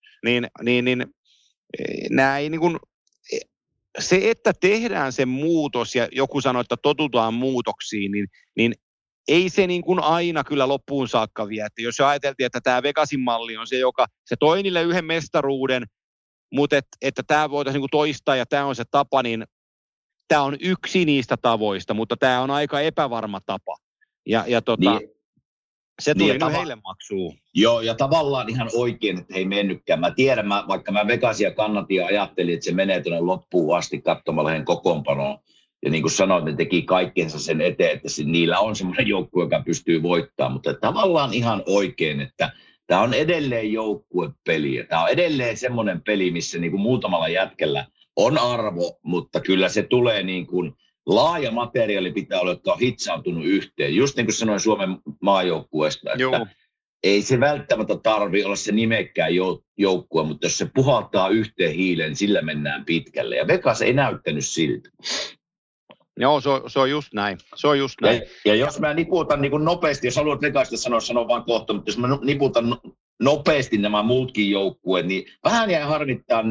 Näin niin kuin, se, että tehdään se muutos ja joku sanoo, että totutaan muutoksiin, niin ei se niin kuin aina kyllä loppuun saakka vie. Että jos ajateltiin, että tämä Vegasin malli on se, joka se toi niille yhden mestaruuden, mutta että tämä voitaisiin niin kuin toistaa ja tämä on se tapa, niin tämä on yksi niistä tavoista, mutta tämä on aika epävarma tapa. Se tuli nyt heille maksuun. Joo, ja tavallaan ihan oikein, että ei mennytkään. Mä tiedän, vaikka mä Vegasia kannatin ja ajattelin, että se menee tuonne loppuun asti katsomalla heidän kokoonpanoon. Ja niin kuin sanoit, ne teki kaikkensa sen eteen, että niillä on semmoinen joukkue, joka pystyy voittamaan. Mutta tavallaan ihan oikein, että tämä on edelleen joukkuepeli. Ja tämä on edelleen semmoinen peli, missä niin kuin muutamalla jätkellä on arvo, mutta kyllä se tulee niin kuin laaja materiaali pitää olla, jotka on hitsautunut yhteen. Just niin kuin sanoin Suomen maajoukkueesta, että ei se välttämättä tarvitse olla se nimekkään joukkue, mutta jos se puhaltaa yhteen hiileen, niin sillä mennään pitkälle. Ja Vegas ei näyttänyt siltä. Joo, se on just näin. Ja jos mä niputan niin kuin nopeasti, jos haluat Vegasista sanoa vaan kohta, mutta jos mä niputan nopeasti nämä muutkin joukkueet, niin vähän jäi harmittaa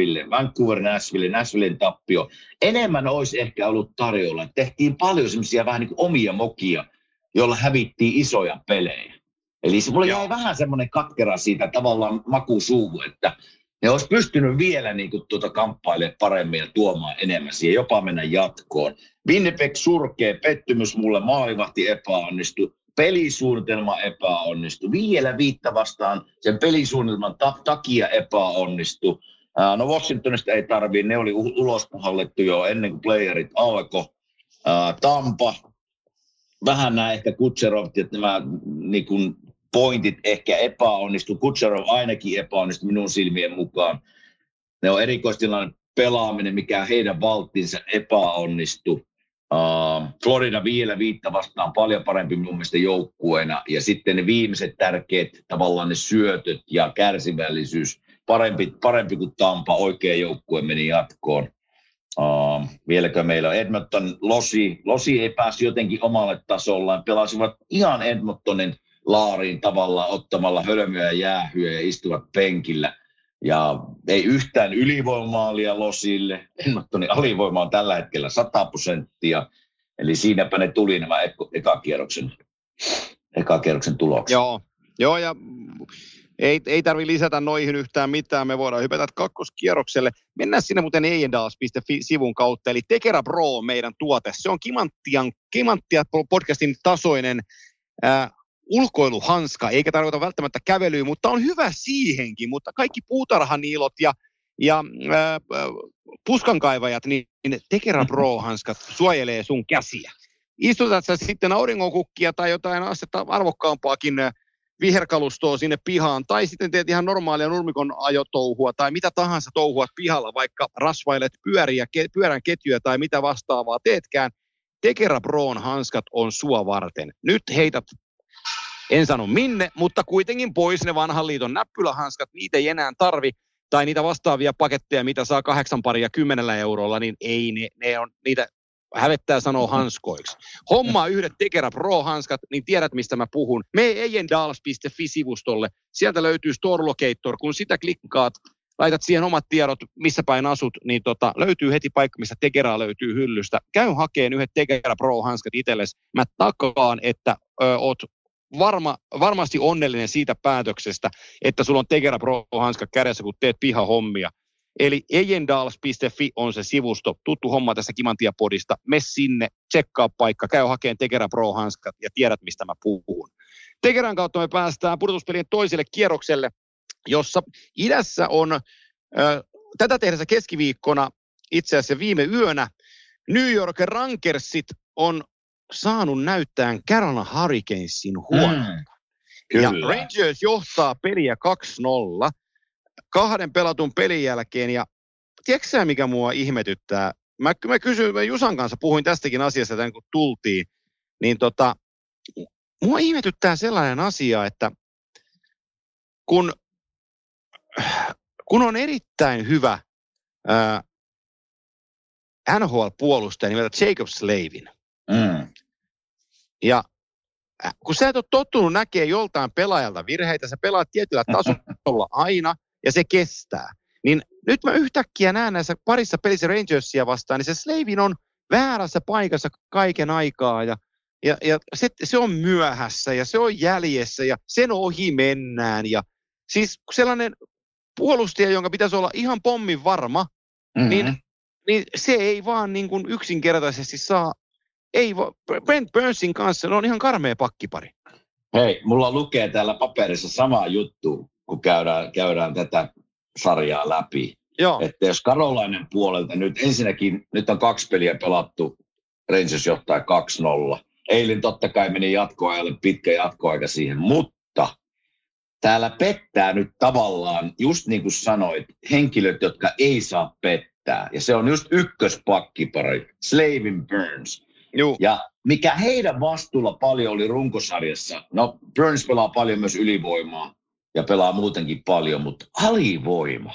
Nashvillen tappio. Enemmän olisi ehkä ollut tarjolla. Tehtiin paljon semmoisia vähän niin kuin omia mokia, joilla hävittiin isoja pelejä. Eli se mulle jäi vähän semmoinen katkera siitä tavallaan makusuuhu, että ne olisi pystynyt vielä niin kuin kamppailemaan paremmin ja tuomaan enemmän siihen, jopa mennä jatkoon. Winnipeg surkea pettymys mulle, maalivahti epäonnistui, pelisuunnitelma epäonnistui, vielä viittä vastaan sen pelisuunnitelman takia epäonnistui. No Washingtonista ei tarvitse, ne oli ulospuhallettu jo ennen kuin playerit alkoi. Tampa, vähän nämä ehkä Kutserovt, että nämä niin kuin pointit ehkä epäonnistu. Kutserov ainakin epäonnistui minun silmien mukaan. Ne on erikoistilanne pelaaminen, mikä heidän valttinsa epäonnistui. Florida vielä viittä vastaan paljon parempi minun mielestä joukkueena. Ja sitten ne viimeiset tärkeät tavallaan ne syötöt ja kärsivällisyys. Parempi kuin Tampa, oikea joukkue meni jatkoon. Vieläkö meillä on Edmonton, Losi ei päässyt jotenkin omalle tasollaan. Pelasivat ihan Edmontonin laariin tavallaan ottamalla hölmöä ja jäähyä ja istuvat penkillä. Ja ei yhtään ylivoimaalia Losille. Edmontonin alivoima on tällä hetkellä 100%. Eli siinäpä ne tuli nämä ekakierroksen tulokset. Joo ja ei tarvitse lisätä noihin yhtään mitään. Me voidaan hypätä kakkoskierrokselle. Mennään sinne muuten eiendals.fi-sivun kautta. Eli Tekera Pro on meidän tuote. Se on Kimanttia podcastin tasoinen ulkoiluhanska, eikä tarkoita välttämättä kävelyä, mutta on hyvä siihenkin. Mutta kaikki puutarhaniilot ja puskankaivajat, niin Tekera Pro-hanskat suojelee sun käsiä. Istutat sä sitten auringonkukkia tai jotain astetta arvokkaampaakin viherkalustoa sinne pihaan, tai sitten teet ihan normaalia nurmikon ajotouhua tai mitä tahansa touhuat pihalla, vaikka rasvailet pyörän ketjuja tai mitä vastaavaa teetkään. Tekera Proon hanskat on sua varten. Nyt heität, en sano minne, mutta kuitenkin pois ne vanhan liiton näppylähanskat, niitä ei enää tarvi, tai niitä vastaavia paketteja, mitä saa 8 paria 10 eurolla, niin ei ne on niitä hävettää sanoa hanskoiksi. Hommaa yhdet Tekera Pro-hanskat, niin tiedät mistä mä puhun. Mene eiendals.fi-sivustolle. Sieltä löytyy Store Locator. Kun sitä klikkaat, laitat siihen omat tiedot, missä päin asut, niin löytyy heti paikka, missä Tekeraa löytyy hyllystä. Käy hakeen yhdet Tekera Pro-hanskat itsellesi. Mä takaan, että oot varmasti onnellinen siitä päätöksestä, että sulla on Tekera Pro-hanskat kädessä, kun teet pihahommia. Eli ejendals.fi on se sivusto, tuttu homma tässä Kimantia-podista. Me sinne, tsekkaa paikka, käy hakemaan Tekera Pro-hanskat ja tiedät, mistä mä puhun. Tekeran kautta me päästään pudotuspelien toiselle kierrokselle, jossa idässä on tätä tehdessä keskiviikkona, itse asiassa viime yönä, New York Rangersit on saanut näyttää Carolina Hurricanesin huonolta. Ja Rangers johtaa peliä 2-0 kahden pelatun pelin jälkeen. Ja tiedätkö sä, mikä mua ihmetyttää? Mä Jusan kanssa puhuin tästäkin asiasta, tämän kun tultiin. Niin mua ihmetyttää sellainen asia, että kun on erittäin hyvä NHL-puolustaja nimeltä Jacob Slavin. Ja kun sä et ole tottunut näkemään joltain pelaajalta virheitä, sä pelaat tietyllä tasolla aina ja se kestää. Niin nyt mä yhtäkkiä näen näissä parissa pelissä Rangersia vastaan, niin se Slavin on väärässä paikassa kaiken aikaa ja se on myöhässä ja se on jäljessä ja sen ohi mennään. Ja siis sellainen puolustaja, jonka pitäisi olla ihan pommin varma, niin se ei vaan niin kuin yksinkertaisesti saa. Ei, Brent Burnsin kanssa on ihan karmea pakkipari. Hei, mulla lukee täällä paperissa sama juttu, kun käydään tätä sarjaa läpi. Joo. Että jos Carolinen puolelta nyt on 2 peliä pelattu, Rangers johtaa 2-0. Eilen totta kai meni jatkoajalle, pitkä jatkoaika siihen, mutta täällä pettää nyt tavallaan, just niin kuin sanoit, henkilöt, jotka ei saa pettää. Ja se on just ykköspakkipari, Slavin Burns. Juu. Ja mikä heidän vastuulla paljon oli runkosarjassa, no Burns pelaa paljon myös ylivoimaa ja pelaa muutenkin paljon, mutta alivoima.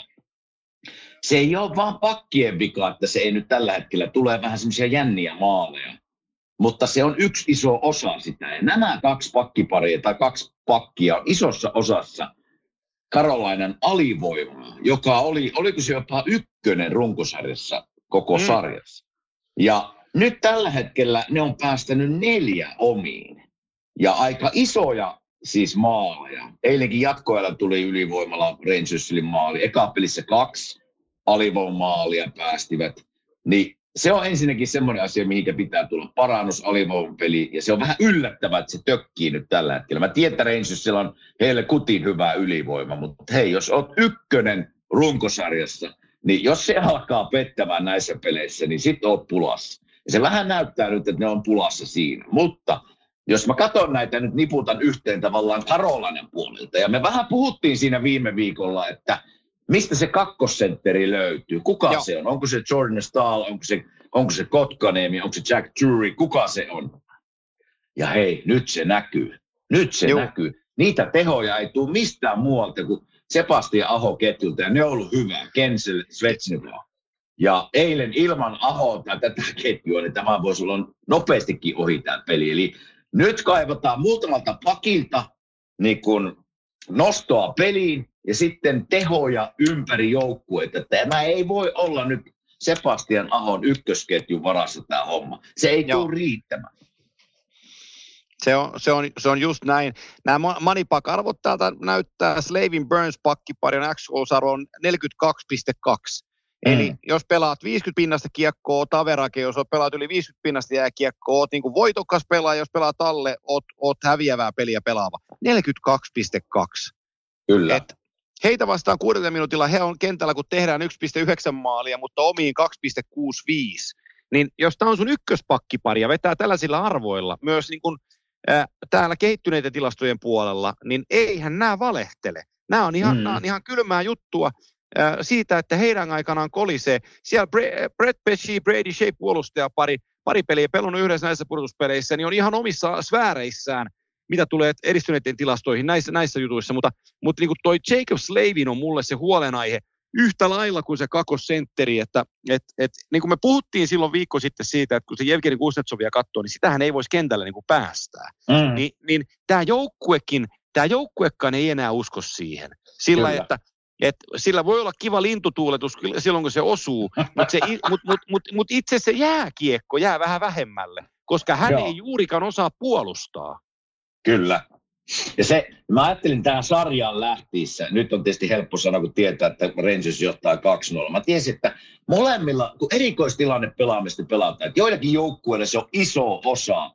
Se ei ole vaan pakkien vika, että se ei nyt tällä hetkellä tule vähän semmoisia jänniä maaleja, mutta se on yksi iso osa sitä. Ja nämä 2 pakkiparia tai 2 pakkia on isossa osassa Carolinen alivoimaa, joka oliko se jopa 1 runkosarjassa koko sarjassa. Ja nyt tällä hetkellä ne on päästänyt 4 omiin ja aika isoja siis maaleja. Eilenkin jatkoajalla tuli ylivoimalla Rangersille maali. Eka pelissä 2 alivoimamaalia päästivät. Niin se on ensinnäkin semmoinen asia, mihinkä pitää tulla parannus alivoimapeli. Ja se on vähän yllättävää, että se tökkii nyt tällä hetkellä. Mä tiedän, että Rangersilla on heille kutin hyvää ylivoima. Mutta hei, jos oot 1 runkosarjassa, niin jos se alkaa pettämään näissä peleissä, niin sit oot pulassa. Ja se vähän näyttää nyt, että ne on pulassa siinä. Mutta jos mä katson näitä, nyt niputan yhteen tavallaan Carolinen puolelta. Ja me vähän puhuttiin siinä viime viikolla, että mistä se kakkosentteri löytyy. Kuka se on? Onko se Jordan Staal? Onko se Kotkaniemi? Onko se Jack Drury? Kuka se on? Ja hei, nyt se näkyy. Näkyy. Niitä tehoja ei tule mistään muualta kuin Sebastian Aho ketjulta. Ja ne on ollut hyvää. Kensel, Svechnikov. Ja eilen ilman Ahoa tätä ketjua, niin tämä voisi olla nopeastikin ohi tämä peli. Eli nyt kaivataan muutamalta pakilta niin kun nostoa peliin ja sitten tehoja ympäri joukkueita. Tämä ei voi olla nyt Sebastian Ahon ykkösketjun varassa tämä homma. Se ei tule riittämään. Se on just näin. Nämä Manipak-arvot täältä näyttää Slavin Burns pakkiparin XO-arvo on 42,2. Eli jos pelaat 50 pinnasta kiekkoa, taverake, jos pelaat yli 50 pinnasta jääkiekkoa, oot niin kuin voitokas pelaaja, jos pelaat alle, oot häviävää peliä pelaava. 42,2. Kyllä. Et heitä vastaan 6 minuutilla, he on kentällä, kun tehdään 1,9 maalia, mutta omiin 2,65. Niin jos tämä on sun ykköspakkipari ja vetää tällaisilla arvoilla, myös niin kuin, täällä kehittyneiden tilastojen puolella, niin eihän nämä valehtele. Nämä on ihan kylmää juttua. Siitä, että heidän aikanaan kolisee. Siellä Brett Pesci, Brady Shea puolustaja pari peliä pelannut yhdessä näissä pudotuspeleissä, niin on ihan omissa sfääreissään, mitä tulee edistyneiden tilastoihin näissä jutuissa. Mutta niin kuin toi Jacob Slavin on mulle se huolenaihe yhtä lailla kuin se kakkosentteri, että niin kuin me puhuttiin silloin viikko sitten siitä, että kun se Jevgeni Kuznetsovia katsoo, niin sitähän ei voisi kentällä niin kuin päästää. Niin tämä joukkuekaan ei enää usko siihen. Sillä, että sillä voi olla kiva lintutuuletus silloin, kun se osuu, mutta itse se jääkiekko jää vähän vähemmälle, koska hän ei juurikaan osaa puolustaa. Kyllä. Ja mä ajattelin tähän sarjaan lähtiessä, nyt on tietysti helppo sanoa, kun tietää, että Rangers johtaa 2-0. Mä tiesin, että molemmilla, kun erikoistilanne pelaamista pelataan, että joillakin joukkueilla se on iso osa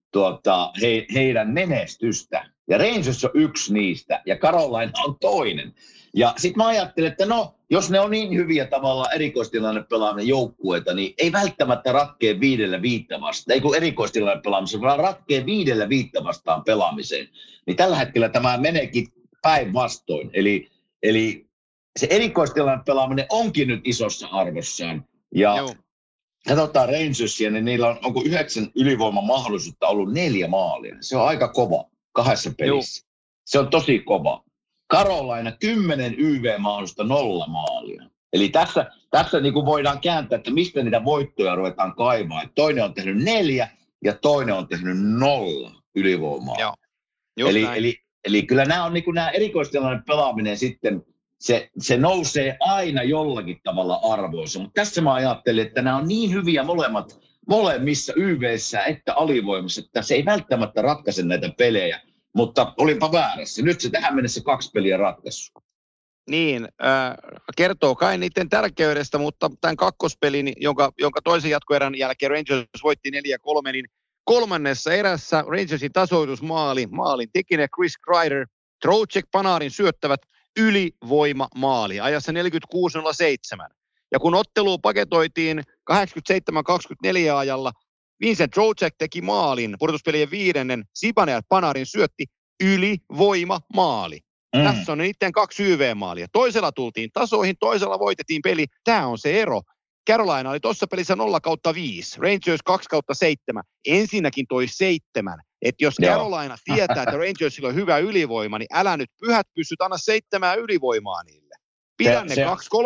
heidän menestystä. Ja Rangers on yksi niistä, ja Carolina on toinen. Ja sitten mä ajattelin, että jos ne on niin hyviä tavallaan erikoistilanne pelaaminen joukkueita, niin ei välttämättä ratkee 5-5 vastaan. Ei kun erikoistilanne pelaamiseen, vaan ratkee 5-5 vastaan pelaamiseen. Niin tällä hetkellä tämä meneekin päinvastoin. Eli se erikoistilanne pelaaminen onkin nyt isossa arvossaan. Ja katsotaan Rangersia, niin niillä on, onko 9 ylivoimamahdollisuutta ollut 4 maalia. Se on aika kova 2 pelissä. Se on tosi kova. Carolina 10 YV-mahdollisuutta 0 maalia. Eli tässä niin kuin voidaan kääntää, että mistä niitä voittoja ruvetaan kaivaa. Että toinen on tehnyt 4 ja toinen on tehnyt 0 ylivoimaa. Eli kyllä nämä on niin kuin nämä erikoistilanne pelaaminen sitten, se nousee aina jollakin tavalla arvoissa. Mutta tässä mä ajattelin, että nämä on niin hyviä molemmissa YV:ssä että alivoimassa, että se ei välttämättä ratkaise näitä pelejä. Mutta olinpa väärässä. Nyt se tähän mennessä 2 peliä ratkaisu. Niin, kertoo kai niiden tärkeydestä, mutta tämän kakkospelin, jonka toisen jatkoerän jälkeen Rangers voitti 4-3, niin kolmannessa erässä Rangersin tasoitusmaalin tekinen Chris Kreider, Trocheck, Panarin syöttävät ylivoimamaali ajassa 46.07. Ja kun ottelu paketoitiin 87-24 ajalla, Vincent Trocheck teki maalin, pudotuspelien 5. Zibanejad ja Panarin syötti ylivoimamaali. Tässä on niiden 2 YV-maalia. Toisella tultiin tasoihin, toisella voitettiin peli. Tämä on se ero. Carolina oli tuossa pelissä 0/5, Rangers 2/7. Ensinnäkin toi 7. Että jos Carolina tietää, että Rangersilla on hyvä ylivoima, niin älä nyt pyhät pystyt anna 7 ylivoimaa niille. Pidä ne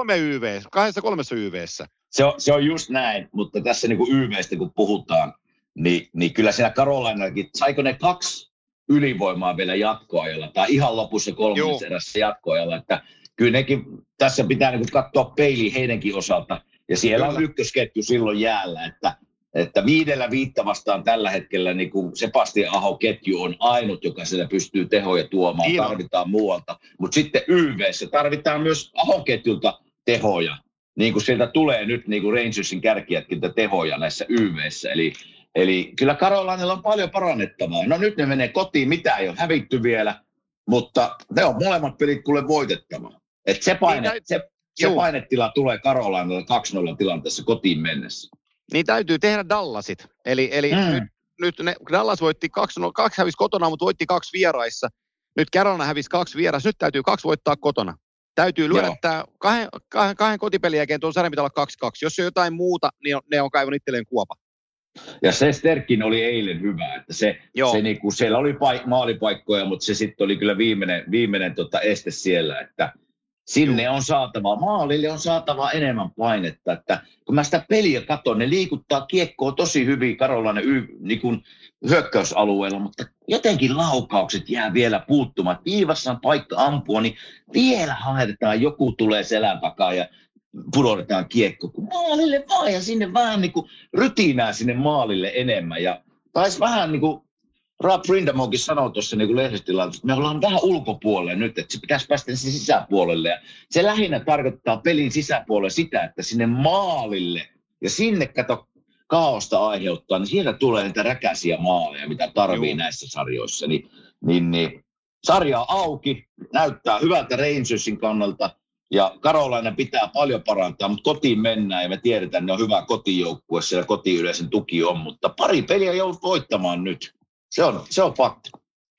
2-3 YV:ssä. Se on just näin, mutta tässä niin kuin YV:stä kun puhutaan, niin kyllä siinä Carolinallakin, saiko ne 2 ylivoimaa vielä jatkoajalla, tai ihan lopussa 3. erässä jatkoajalla, että kyllä nekin, tässä pitää niin kuin katsoa peiliin heidänkin osalta, ja siellä on ykkösketju silloin jäällä, että 5-5 vastaan tällä hetkellä niin kuin Sebastian Aho-ketju on ainut, joka siellä pystyy tehoja tuomaan, tarvitaan muualta, mutta sitten YV:ssä tarvitaan myös Aho-ketjulta tehoja. Niin kuin sieltä tulee nyt niin kuin Rangersin kärkijätkin tehoja näissä YV:ssä. Eli kyllä Carolinalla on paljon parannettavaa. No nyt ne menee kotiin, mitä ei ole hävitty vielä, mutta ne on molemmat pelit kuule voitettava. Että se painetila tulee Carolinalla 2-0 tilanteessa kotiin mennessä. Niin täytyy tehdä Dallasit. Eli nyt Dallas voitti 2 hävisi kotona, mutta voitti 2 vieraissa. Nyt Carolina hävisi 2 vieraissa, nyt täytyy 2 voittaa kotona. Täytyy lyödä tämä 2 kotipelin jälkeen tuon sarjan pitää olla 2-2. Jos on jotain muuta, niin ne on kaivannut itselleen kuopa. Ja se Sterkin oli eilen hyvä, että se niinku, siellä oli maalipaikkoja, mutta se sitten oli kyllä viimeinen este siellä, että sinne on saatava, maalille on saatava enemmän painetta, että kun mä sitä peliä katson, ne liikuttaa kiekkoa tosi hyvin Carolina niin hyökkäysalueella, mutta jotenkin laukaukset jää vielä puuttumaan. Viivassa on paikka ampua, niin vielä haetetaan, joku tulee selän takaa ja pudotetaan kiekko, kun maalille vaan ja sinne vähän niin kuin rytinää sinne maalille enemmän. Ja taisi vähän niin kuin Rob Brindamokin sanoi tuossa niin lehdistötilaisuudessa, että me ollaan vähän ulkopuolelle nyt, että se pitäisi päästä sinne sisäpuolelle. Ja se lähinnä tarkoittaa pelin sisäpuolelle sitä, että sinne maalille ja sinne kato kaaosta aiheuttaa, niin sieltä tulee niitä räkäisiä maaleja, mitä tarvii näissä sarjoissa. Niin sarja auki, näyttää hyvältä Rangersin kannalta. Ja Carolina pitää paljon parantaa, mutta kotiin mennään ja me tiedetään, että ne on hyvä kotijoukkue, siellä kotiyleisen tuki on, mutta pari peliä joudut voittamaan nyt. Se on fakta.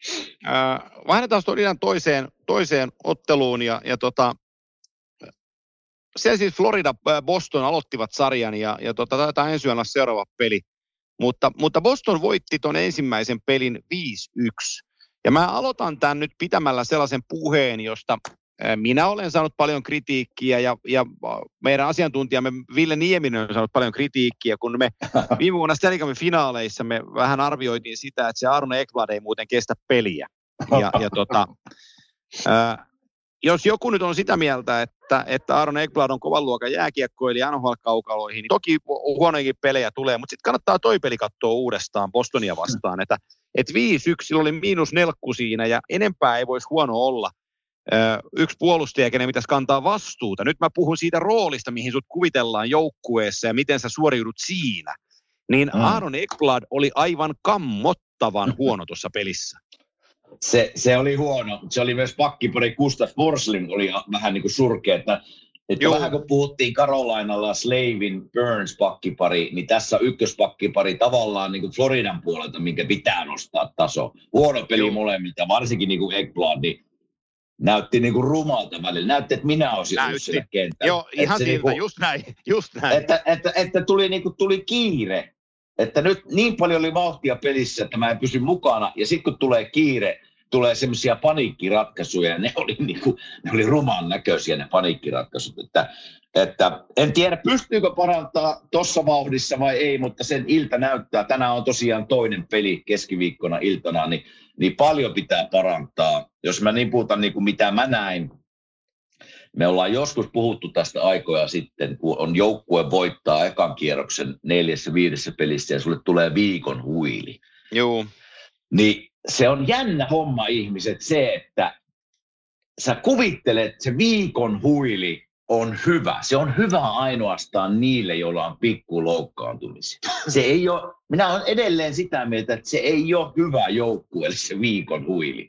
Vaihdetaan tosiaan toiseen otteluun ja siellä siis Florida Boston aloittivat sarjan ja taitaa ensi yönä seuraava peli. Mutta Boston voitti ton ensimmäisen pelin 5-1. Ja mä aloitan tämän nyt pitämällä sellaisen puheen, josta minä olen saanut paljon kritiikkiä ja meidän asiantuntijamme Ville Nieminen on saanut paljon kritiikkiä, kun me viime vuonna Stanley Cupin finaaleissa me vähän arvioitiin sitä, että se Arne Ekblad ei muuten kestä peliä. jos joku nyt on sitä mieltä, että Aaron Ekblad on kovan luokan jääkiekkoilija NHL-kaukaloihin, niin toki huonoinkin pelejä tulee, mutta sitten kannattaa toi peli katsoa uudestaan Bostonia vastaan, että 5-1 sillä oli -4 siinä ja enempää ei voisi huono olla. Yksi puolustaja, kenen pitäisi kantaa vastuuta. Nyt mä puhun siitä roolista, mihin sut kuvitellaan joukkueessa ja miten sä suoriudut siinä. Niin Aaron Ekblad oli aivan kammottavan huono tuossa pelissä. Se oli huono. Se oli myös pakkipari Gustav Forsling oli vähän niin kuin surkea, että vähän kun puhuttiin Carolinalla Slavin Burns pakkipari, niin tässä on ykköspakkipari tavallaan niin kuin Floridan puolelta, minkä pitää nostaa taso. Huono peli molemmilta, varsinkin niin kuin Ekblad, niin näytti niin kuin rumalta välillä. Näytti, että minä olisin ollut sillä kentällä. Joo, ihan siltä, niin kuin, just näin. Että tuli kiire. Että nyt niin paljon oli vauhtia pelissä, että mä en pysy mukana. Ja sitten kun tulee kiire, tulee semmoisia paniikkiratkaisuja. Ja ne oli ruman näköisiä ne paniikkiratkaisut. Että en tiedä, pystyykö parantaa tuossa vauhdissa vai ei, mutta sen ilta näyttää. Tänään on tosiaan toinen peli keskiviikkona iltana, niin paljon pitää parantaa. Jos mä niin puhutan niin kuin mitä mä näin, me ollaan joskus puhuttu tästä aikoja sitten, kun on joukkue voittaa ekan kierroksen 4-5 pelissä ja sulle tulee viikon huili. Joo. Niin se on jännä homma ihmiset se, että sä kuvittelet, että se viikon huili on hyvä. Se on hyvä ainoastaan niille, joilla on pikku loukkaantumisia. Se ei ole, minä olen edelleen sitä mieltä, että se ei ole hyvä joukkueelle se viikon huili.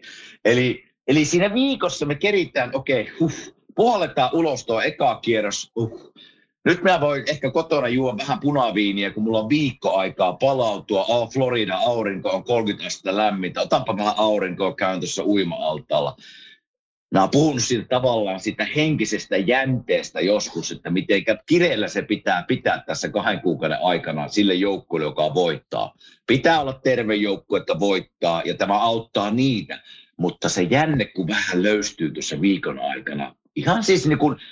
Eli siinä viikossa me keritään, puhalletaan ulos tuo eka kierros. Nyt mä voin ehkä kotona juoda vähän punaviiniä, kun mulla on viikko aikaa palautua. Florida aurinko on 30 astetta lämmintä. Otanpa vähän aurinkoa, käyn tuossa uima-altaalla. Mä oon puhunut siitä tavallaan sitä henkisestä jänteestä joskus, että miten kireellä se pitää tässä 2 kuukauden aikana sille joukkueelle, joka voittaa. Pitää olla terve joukkue, että voittaa, ja tämä auttaa niitä. Mutta se jänne, kun vähän löystyy tuossa viikon aikana, ihan siis niin kuin,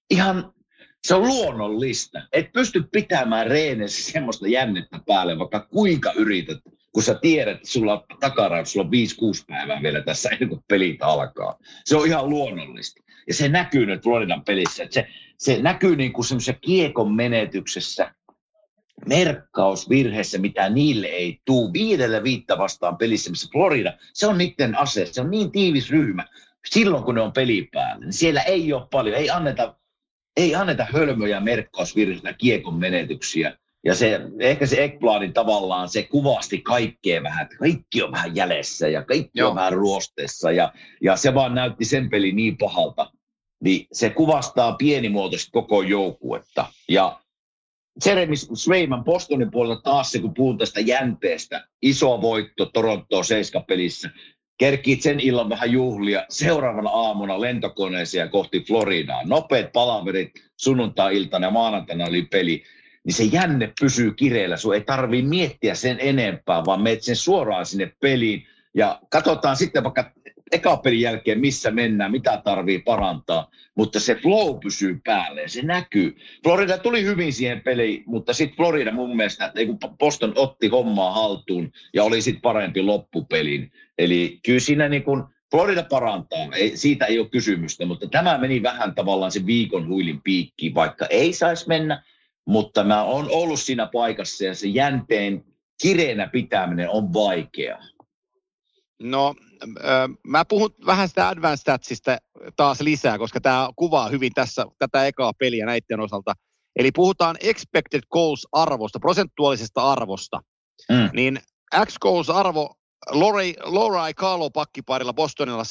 se on luonnollista. Et pysty pitämään reeneissä semmoista jännettä päälle, vaikka kuinka yrität, kun sä tiedät, että sulla on sulla on 5-6 päivää vielä tässä ennen kuin pelit alkaa. Se on ihan luonnollista. Ja se näkyy nyt Floridan pelissä, että se näkyy niin kuin semmoisessa kiekon menetyksessä, merkkausvirheessä, mitä niille ei tule. 5-5 vastaan pelissä, missä Florida, se on niiden ase, se on niin tiivis ryhmä. Silloin, kun ne on peli päällä, niin siellä ei ole paljon, ei anneta hölmöjä merkkausvirheitä, kiekon menetyksiä. Ja ehkä se Ekbladin tavallaan, se kuvasti kaikkea vähän, että kaikki on vähän jäljessä ja kaikki on vähän ruosteessa. Ja se vaan näytti sen peli niin pahalta. Niin se kuvastaa pienimuotoisesti koko joukkuetta. Ja Jeremy Swayman Bostonin puolelta taas se, kun puhun tästä jänteestä, iso voitto Torontoon 7-pelissä. Kerkit sen illan vähän juhlia, seuraavana aamuna lentokoneeseen kohti Floridaa. Nopeat palaverit sunnuntai-iltana ja maanantaina oli peli. Niin se jänne pysyy kireellä. Sun ei tarvitse miettiä sen enempää, vaan meet sen suoraan sinne peliin. Ja katsotaan sitten vaikka eka pelin jälkeen, missä mennään, mitä tarvii parantaa. Mutta se flow pysyy päälle ja se näkyy. Florida tuli hyvin siihen peliin, mutta sitten Florida mun mielestä, kun Boston otti hommaa haltuun ja oli sitten parempi loppupelin. Eli kyllä siinä niin kun Florida parantaa, siitä ei ole kysymystä, mutta tämä meni vähän tavallaan se viikon huilin piikkiin, vaikka ei saisi mennä. Mutta mä oon ollut siinä paikassa ja se jänteen kireenä pitäminen on vaikeaa. No, mä puhun vähän sitä advanced statsista taas lisää, koska tämä kuvaa hyvin tässä tätä ekaa peliä näiden osalta. Eli puhutaan expected goals-arvosta, prosentuaalisesta arvosta. Niin X-goals-arvo Laura Carlo pakkiparilla Bostonilla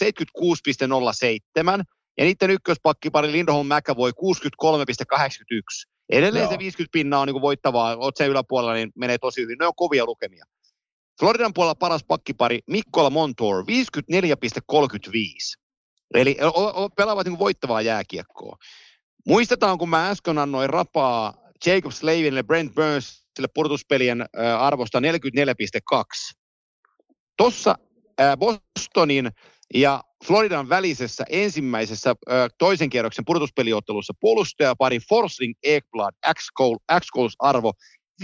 76,07 ja niiden ykköspakkiparilla Lindholm McAvoy 63,81. Edelleen se 50 on niin kuin voittavaa, oot sen yläpuolella, niin menee tosi hyvin. Ne on kovia lukemia. Floridan puolella paras pakkipari Mikkola Montour 54,35. Eli pelaavat niin kuin voittavaa jääkiekkoa. Muistetaan, kun mä äsken annoin rapaa Jacob Slavinille Brent Burnsille pudotuspelien arvosta 44,2. Tuossa Bostonin ja Floridan välisessä ensimmäisessä toisen kierroksen pudotuspeliottelussa puolustajapari Forsling Ekblad X-Goals arvo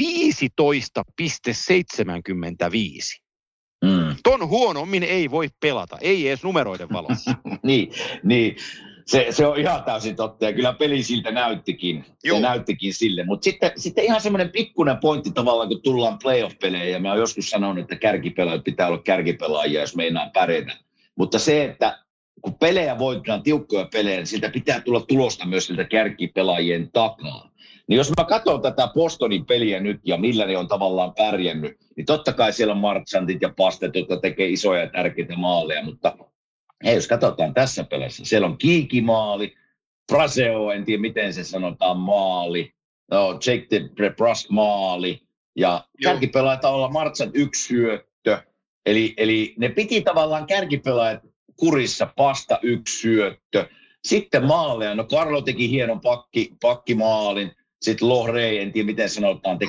15,75. Ton huonommin ei voi pelata, ei edes numeroiden valossa. niin. Se on ihan täysin totta, ja kyllä peli siltä näyttikin. Se näyttikin sille. Mutta sitten ihan semmoinen pikkuinen pointti tavallaan, kun tullaan playoff-pelejä, ja mä oon joskus sanonut, että kärkipelaajat pitää olla kärkipelaajia, jos meinaa pärjätä. Mutta se, että kun pelejä voitetaan, tiukkoja pelejä, niin siltä pitää tulla tulosta myös siltä kärkipelaajien takaa. Niin jos mä katson tätä Bostonin peliä nyt ja millä ne on tavallaan pärjännyt, niin totta kai siellä on Marchantit ja Pastet, jotka tekee isoja ja tärkeitä maaleja, mutta hei, jos katsotaan tässä pelissä, siellä on Kiiki-maali, Braseo, en tiedä miten se sanotaan, maali, Jake DeBrusk-maali, ja kärkipelaajat olla Marchant 1 syöttö, eli ne piti tavallaan kärkipelaajat kurissa, Pasta 1 syöttö, sitten maaleja, no Carlo teki hienon pakkimaalin, sitten Lohrei, en tiedä miten sanotaan,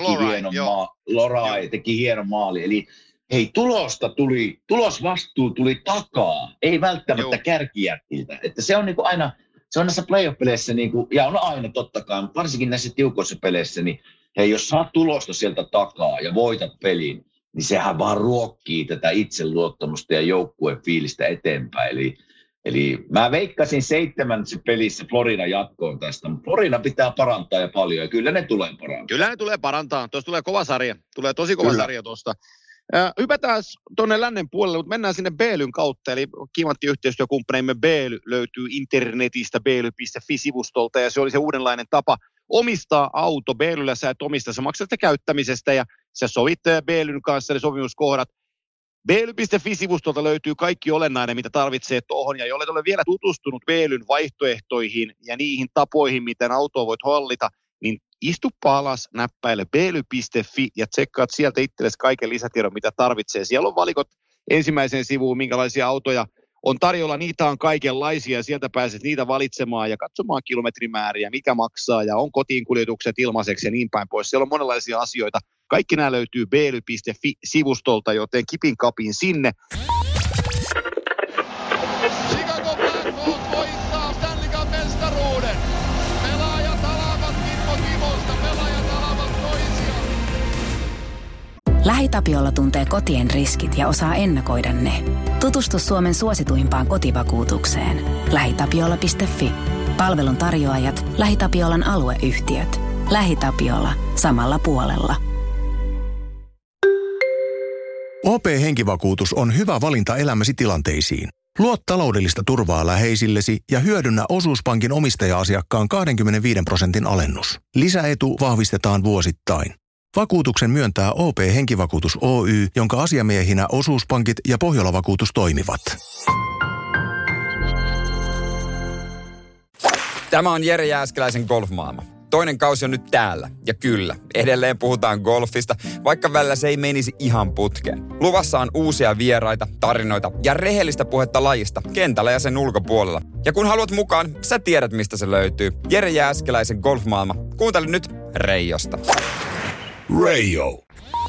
Lorai teki hienon maali, eli hei, tulosvastuu tuli takaa, ei välttämättä kärkijätkiltä. Että se on niinku aina, se on näissä playoff-peleissä, niinku, ja on aina totta kai, varsinkin näissä tiukoissa peleissä, niin hei, jos saat tulosta sieltä takaa ja voitat pelin, niin sehän vaan ruokkii tätä itseluottamusta ja joukkueen fiilistä eteenpäin. Eli mä veikkasin 7 pelissä Florida jatkoon tästä, mutta Florida pitää parantaa ja paljon, ja kyllä ne tulee parantaa. Kyllä ne tulee parantaa, tuossa tulee kova sarja, tulee tosi kova sarja tuosta. Hypätään tuonne lännen puolelle, mutta mennään sinne Beelyn kautta, eli Kimantti-yhteistyökumppaneimme Beely löytyy internetistä beely.fi-sivustolta, ja se oli se uudenlainen tapa omistaa auto. Beelyllä sä et omista, sä maksat sitä käyttämisestä, ja sä sovit Beelyn kanssa ne sopimuskohdat. Beely.fi-sivustolta löytyy kaikki olennainen, mitä tarvitsee tuohon, ja jollet ole vielä tutustunut Beelyn vaihtoehtoihin ja niihin tapoihin, miten autoa voit hallita, niin istuppa alas, näppäile beely.fi ja tsekkaat sieltä itsellesi kaiken lisätiedon, mitä tarvitsee. Siellä on valikot ensimmäiseen sivuun, minkälaisia autoja on tarjolla. Niitä on kaikenlaisia ja sieltä pääset niitä valitsemaan ja katsomaan kilometrimääriä, mikä maksaa ja on kotiin kuljetukset ilmaiseksi ja niin päin pois. Siellä on monenlaisia asioita. Kaikki nämä löytyy beely.fi-sivustolta, joten kipin kapin sinne. Chicago Blackhawks voittaa Stanley Cup -mestaruuden. Pelaajat alavat Kimmo Timosta, pelaajat alavat toisiaan. LähiTapiola tuntee kotien riskit ja osaa ennakoida ne. Tutustu Suomen suosituimpaan kotivakuutukseen. LähiTapiola.fi. Palvelun tarjoajat, LähiTapiolan alueyhtiöt. LähiTapiola. Samalla puolella. OP-henkivakuutus on hyvä valinta elämäsi tilanteisiin. Luo taloudellista turvaa läheisillesi ja hyödynnä osuuspankin omistaja-asiakkaan 25% alennus. Lisäetu vahvistetaan vuosittain. Vakuutuksen myöntää OP-henkivakuutus Oy, jonka asiamiehinä osuuspankit ja Pohjola-vakuutus toimivat. Tämä on Jere Jääskeläisen golfmaailma. Toinen kausi on nyt täällä. Ja kyllä, edelleen puhutaan golfista, vaikka välillä se ei menisi ihan putkeen. Luvassa on uusia vieraita, tarinoita ja rehellistä puhetta lajista kentällä ja sen ulkopuolella. Ja kun haluat mukaan, sä tiedät mistä se löytyy. Jere Jääskeläisen golfmaailma. Kuuntele nyt Reijosta. Reijo.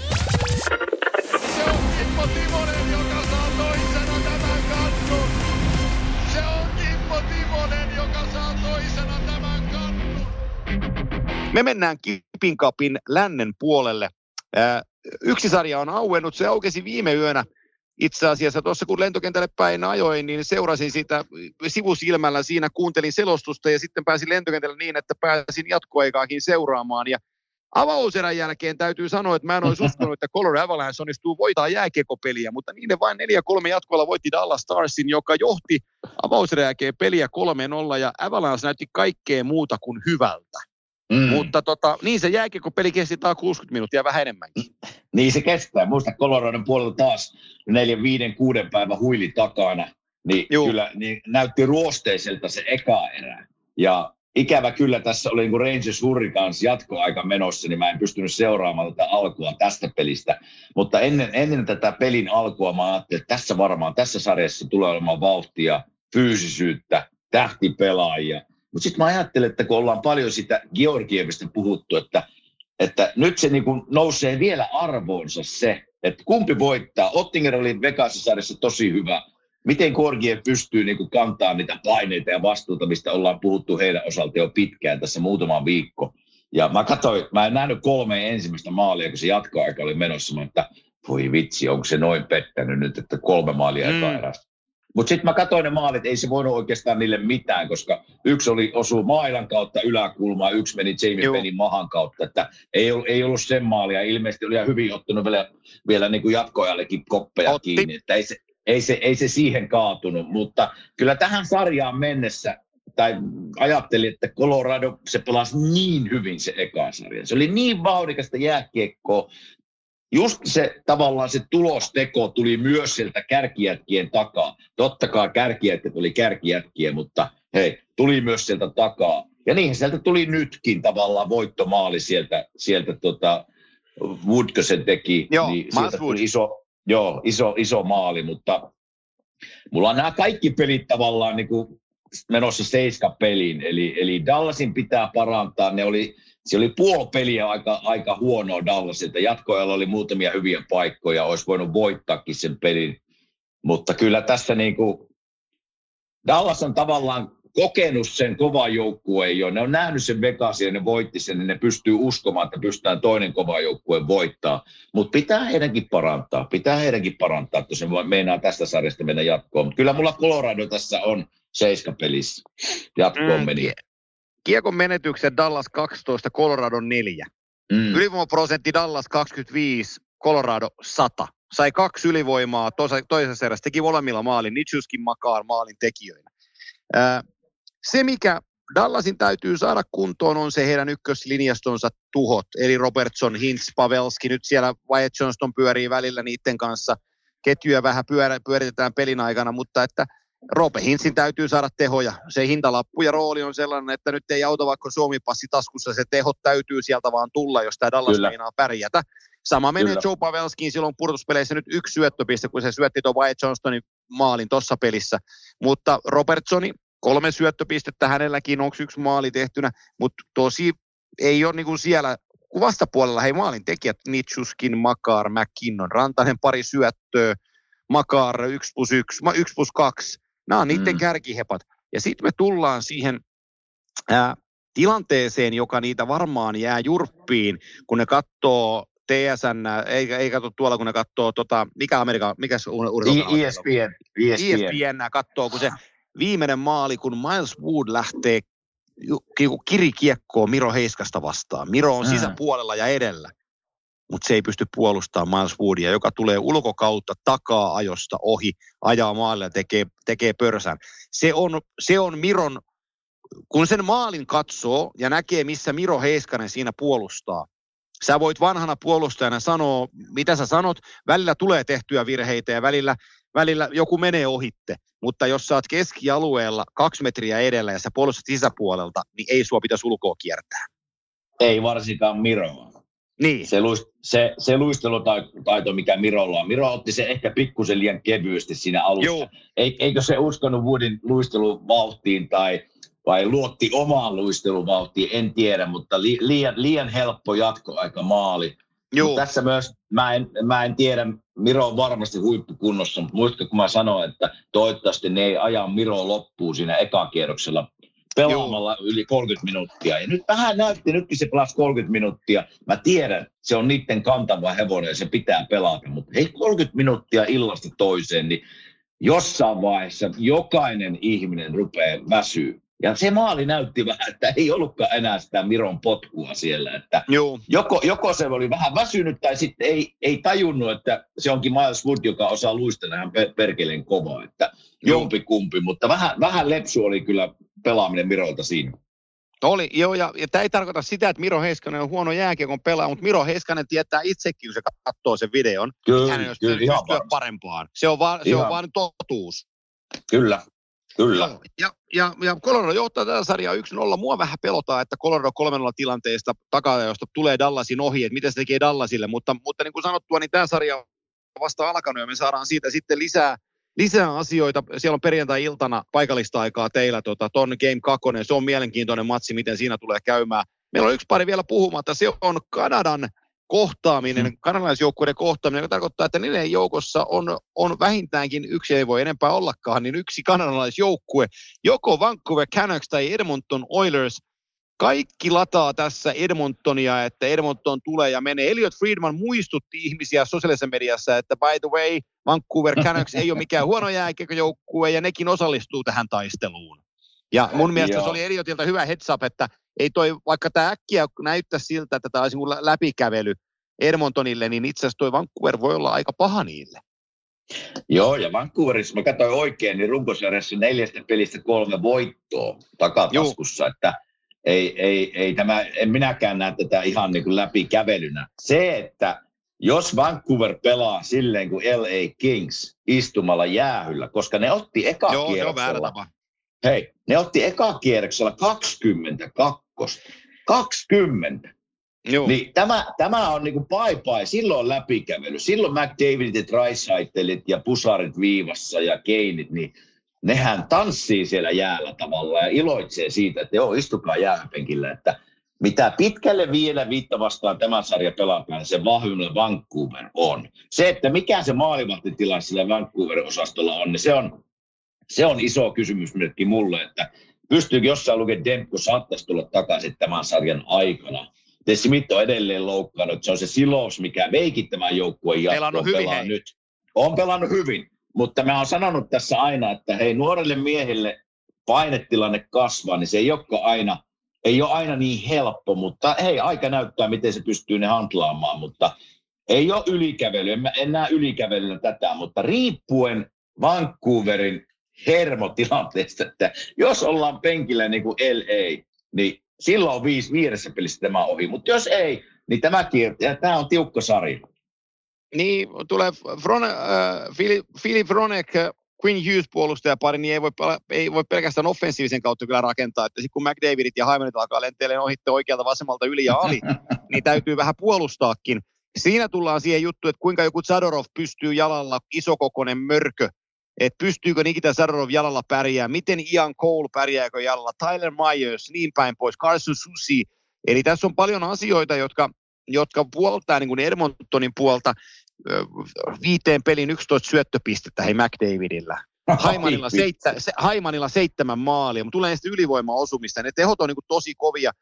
Se on Kimmo Timonen, joka saa toisena tämän kannun. Se on Kimmo Timonen, joka saa toisena tämän kannun. Me mennään Kipin kapin lännen puolelle. Yksi sarja on auennut, se aukesi viime yönä. Itse asiassa tuossa kun lentokentälle päin ajoin, niin seurasin sitä sivusilmällä siinä, kuuntelin selostusta ja sitten pääsin lentokentälle niin, että pääsin jatkoaikaakin seuraamaan. Ja avauserän jälkeen täytyy sanoa, että mä en olisi uskonut, että Colorado Avalanche onnistuu voittaa jääkiekopeliä, mutta niiden vain 4-3 jatkoilla voitti Dallas Starsin, joka johti avauserän jälkeen peliä 3-0 ja Avalanche näytti kaikkea muuta kuin hyvältä. Mutta niin se jääkiekopeli kesti taas 60 minuuttia vähän enemmänkin. Niin se kestää. Muista Coloradon puolella taas 4, 5, 6 päivän huili takana. Niin kyllä niin näytti ruosteiselta se eka erä. Ja ikävä kyllä tässä oli niin kuin Rangers Hurricanes jatkoaika menossa, niin mä en pystynyt seuraamaan tätä alkua tästä pelistä. Mutta ennen tätä pelin alkua mä ajattelin, että tässä sarjassa tulee olemaan vauhtia, fyysisyyttä, tähtipelaajia. Mutta sitten mä ajattelen, että kun ollaan paljon sitä Georgievista puhuttu, että nyt se niin kuin nousee vielä arvoonsa se, että kumpi voittaa. Ottinger oli Vegas-sarjassa tosi hyvä. Miten Georgiev pystyy niin kuin kantaa niitä paineita ja vastuuta, mistä ollaan puhuttu heidän osalta jo pitkään tässä muutama viikko. Ja mä en nähnyt 3 ensimmäistä maalia, kun se jatkoaika oli menossa. Mä että voi vitsi, onko se noin pettänyt nyt, että 3 maalia eka erästä. Mutta sitten mä katsoin ne maalit, ei se voinut oikeastaan niille mitään, koska yksi osui mailan kautta yläkulmaan, yksi meni Jamie Pennin mahan kautta, että ei ollut sen maalia. Ilmeisesti oli ihan hyvin ottanut vielä niin kuin jatkoajallekin koppeja kiinni, että ei se siihen kaatunut, mutta kyllä tähän sarjaan mennessä, tai ajattelin, että Colorado, se pelasi niin hyvin se eka sarja. Se oli niin vauhdikasta jääkiekkoa. Just se tavallaan se tulosteko tuli myös sieltä kärkijätkien takaa. Totta kai kärkijätkät oli kärkijätkiä, mutta hei, tuli myös sieltä takaa. Ja niinhän sieltä tuli nytkin tavallaan voittomaali sieltä Woodko sen teki. Joo, niin sieltä tuli iso maali, mutta mulla on nämä kaikki pelit tavallaan niin kuin menossa 7 peliin. Eli Dallasin pitää parantaa. Se oli puoli peliä aika huonoa Dallasilta. Jatkoajalla oli muutamia hyviä paikkoja. Olisi voinut voittaakin sen pelin. Mutta kyllä tässä niin kuin Dallas on tavallaan kokenut sen kova joukkueen jo. Ne on nähnyt sen Vegasin ja ne voitti sen. Niin ne pystyy uskomaan, että pystytään toinen kova joukkue voittaa. Mutta pitää heidänkin parantaa. Että se meinaa tästä sarjasta mennä jatkoon. Mutta kyllä mulla Colorado tässä on 7 pelissä. Jatkoon meni. Kiekon menetykset Dallas 12, Colorado 4. Ylivoimaprosentti Dallas 25, Colorado 100. Sai 2 ylivoimaa toisessa erässä, teki molemmilla maalin, Nichushkin Makar maalin tekijöinä. Se, mikä Dallasin täytyy saada kuntoon, on se heidän ykköslinjastonsa tuhot, eli Robertson, Hintz, Pavelski, nyt siellä Wyatt Johnston pyörii välillä niiden kanssa, ketjuja vähän pyöritetään pelin aikana, mutta että Roope Hintzin täytyy saada tehoja. Se hintalappu ja rooli on sellainen, että nyt ei auta vaikka Suomi-passi taskussa. Se tehot täytyy sieltä vaan tulla, jos tämä Dallas meinaa pärjätä. Sama menee Joe Pavelskiin silloin pudotuspeleissä nyt 1 syöttöpiste, kun se syötti tuon Wyatt Johnstonin maalin tuossa pelissä. Mutta Robertsoni, 3 syöttöpistettä hänelläkin, onko 1 maali tehtynä, mutta tosi ei ole niin kuin siellä vastapuolella, hei maalin tekijät, Nichushkin, Makar, McKinnon, Rantanen pari syöttöä, Makar 1+1, 1+2. Nämä on niiden kärkihepat. Ja sitten me tullaan siihen tilanteeseen, joka niitä varmaan jää jurppiin, kun ne katsoo TSN, ei katso tuolla, kun ne katsoo, mikä urheilukanava? ESPN katsoo, kun se viimeinen maali, kun Miles Wood lähtee kirikiekkoon Miro Heiskasta vastaan. Miro on sisäpuolella ja edellä, mutta se ei pysty puolustamaan Miles Woodia, joka tulee ulkokautta takaa ajosta ohi, ajaa maalle ja tekee pörsän. Se on Miron, kun sen maalin katsoo ja näkee, missä Miro Heiskanen siinä puolustaa. Sä voit vanhana puolustajana sanoa, mitä sä sanot, välillä tulee tehtyä virheitä ja välillä joku menee ohitte. Mutta jos sä oot keskialueella 2 metriä edellä ja sä puolustat sisäpuolelta, niin ei sua pitäisi ulkoa kiertää. Ei varsinkaan Miroa. Niin. Se luistelutaito, mikä Mirolla on. Miro otti se ehkä pikkusen liian kevyesti siinä alussa. Eikö se uskonut Woodin luisteluvauhtiin vai luotti omaan luisteluvauhtiin, en tiedä, mutta liian helppo jatkoaika maali. Tässä myös, mä en tiedä, Miro on varmasti huippukunnossa, mutta muistatko, kun mä sanoin, että toivottavasti ne ei aja Miro loppuun siinä ekakierroksella pelaamalla yli 30 minuuttia. Ja nyt vähän näytti, nytkin se pelasi 30 minuuttia. Mä tiedän, se on niiden kantava hevonen ja se pitää pelata, mutta hei 30 minuuttia illasta toiseen, niin jossain vaiheessa jokainen ihminen rupeaa väsyä. Ja se maali näytti vähän, että ei ollutkaan enää sitä Miron potkua siellä. Että joko se oli vähän väsynyt tai sitten ei tajunnut, että se onkin Miles Wood, joka osaa luistella ihan perkeleen kovaa. Että jompikumpi, mutta vähän lepsu oli kyllä pelaaminen Mirolta siinä. Oli, ja tämä ei tarkoita sitä, että Miro Heiskanen on huono jääkiekon pelaaja, mutta Miro Heiskanen tietää itsekin, kun se katsoo sen videon, että hänen olisi pystyä parempaan. Se on vaan totuus. Kyllä. Ja Colorado johtaa tätä sarjaa 1-0. Mua vähän pelotaan, että Colorado 3-0 tilanteesta takaa, josta tulee Dallasin ohi, että mitä se tekee Dallasille. Mutta niin kuin sanottua, niin tämä sarja on vasta alkanut ja me saadaan siitä sitten lisää asioita. Siellä on perjantai-iltana paikallista aikaa teillä ton Game 2. Se on mielenkiintoinen matsi, miten siinä tulee käymään. Meillä on 1 pari vielä puhumatta. Se on Kanadan kohtaaminen, kanadalaisjoukkueiden kohtaaminen, joka tarkoittaa, että niiden joukossa on vähintäänkin yksi, ei voi enempää ollakaan, niin yksi kanadalaisjoukkue, joko Vancouver Canucks tai Edmonton Oilers. Kaikki lataa tässä Edmontonia, että Edmonton tulee ja menee. Elliot Friedman muistutti ihmisiä sosiaalisessa mediassa, että by the way, Vancouver Canucks ei ole mikään huono jääkiekkojoukkue ja nekin osallistuu tähän taisteluun. Ja mun mielestä se oli Elliotilta hyvä heads up, että ei toi, vaikka tämä äkkiä näyttäisi siltä, että tämä olisi läpikävely Edmontonille, niin itse asiassa toi Vancouver voi olla aika paha niille. Joo, ja Vancouverissa, mä katsoin oikein, niin runkosarjassa 4 pelistä 3 voittoa takataskussa, että ei tämä, en minäkään näe tätä ihan niin kuin läpikävelynä. Se, että jos Vancouver pelaa silleen kuin LA Kings istumalla jäähyllä, koska ne otti ekakierroksella. Hei, ne otti ekakierroksella 22. 20. Joo. Niin tämä on niinku bye-bye. Silloin on läpikävely. Silloin McDavidit ja Dreisaitleit ja Pusarit viivassa ja Keinit, niin nehän tanssii siellä jäällä tavallaan ja iloitsee siitä, että joo, istukaa jäähypenkillä, että mitä pitkälle vielä viitta vastaan tämän sarjan pelataan, se vahvimmilla Vancouver on. Se, että mikä se maalivahtitilanne sillä Vancouver-osastolla on, niin se on iso kysymys myöskin mulle, että pystyykö jossain lukemaan Demko saattaisi tulla takaisin tämän sarjan aikana. Smith on edelleen loukkaannut, että se on se silous, mikä veikin tämän joukkueen jatkoon pelaa nyt. On pelannut hyvin, mutta mä oon sanonut tässä aina, että hei, nuorelle miehelle painetilanne kasvaa, niin se ei ole aina niin helppo, mutta hei, aika näyttää, miten se pystyy ne handlaamaan, mutta ei ole ylikävely, en näe ylikävelyllä tätä, mutta riippuen Vancouverin hermotilanteesta, että jos ollaan penkillä niin kuin LA, niin silloin on 5 pelissä tämä ohi, mutta jos ei, niin tämä on tiukka sarja. Niin, tulee Philip Hronek, Quinn Hughes puolustajapari, niin ei voi pelkästään offensiivisen kautta kyllä rakentaa, että sitten kun McDavidit ja Hymanit alkaa lentelemään ohitte oikealta vasemmalta yli ja ali, niin täytyy vähän puolustaakin. Siinä tullaan siihen juttuun, että kuinka joku Zadorov pystyy jalalla, isokokoinen mörkö, että pystyykö Nikita Zadorov jalalla pärjää, miten Ian Cole pärjääkö jalalla, Tyler Myers, niin päin pois, Carson Soucy. Eli tässä on paljon asioita, jotka puoltaa niin kuin Edmontonin puolta 5 pelin 11 syöttöpistettä McDavidillä. Hymanilla 7 maalia, mutta tulee sitten ylivoimaosumista. Ne tehot on niin kuin tosi kovia.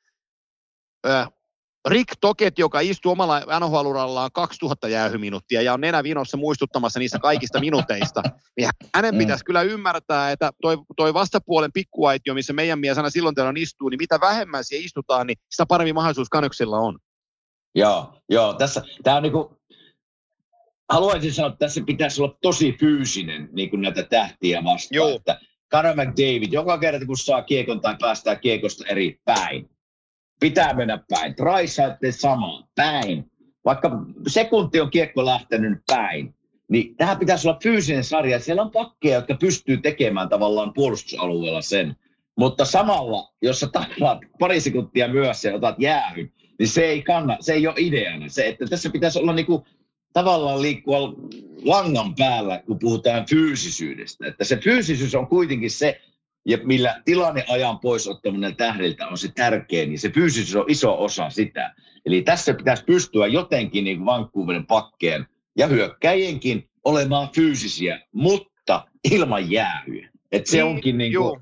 Rick Tocchet, joka istuu omalla NHL-urallaan 2000 jäähyminuuttia ja on nenävinossa muistuttamassa niistä kaikista minuuteista, niin hänen pitäisi kyllä ymmärtää, että toi vastapuolen pikkuaitio, missä meidän mies aina silloin teillä istuu, niin mitä vähemmän siellä istutaan, niin sitä paremmin mahdollisuus Canucksilla on. Joo, tässä tämä on niinku, haluaisin sanoa, että tässä pitäisi olla tosi fyysinen niin kuin näitä tähtiä vastaan. Joo. Että Connor McDavid, joka kerta kun saa kiekon tai päästää kiekosta eri päin, pitää mennä päin. Draisaitl sama, päin. Vaikka sekunti on kiekko lähtenyt päin, niin tähän pitäisi olla fyysinen sarja. Siellä on pakkeja, jotka pystyy tekemään tavallaan puolustusalueella sen. Mutta samalla, jos sä taklaat pari sekuntia myöhässä ja otat jäähyn, niin se ei ole ideana. Se, että tässä pitäisi olla niinku tavallaan liikkua langan päällä, kun puhutaan fyysisyydestä. Että se fyysisyys on kuitenkin se, ja millä tilanneajan poisottaminen tähdiltä on se tärkein, niin se fyysisyys on iso osa sitä. Eli tässä pitäisi pystyä jotenkin niin Vancouverin pakkeen ja hyökkäjienkin olemaan fyysisiä, mutta ilman jäähyjä. Että se onkin niin kuin,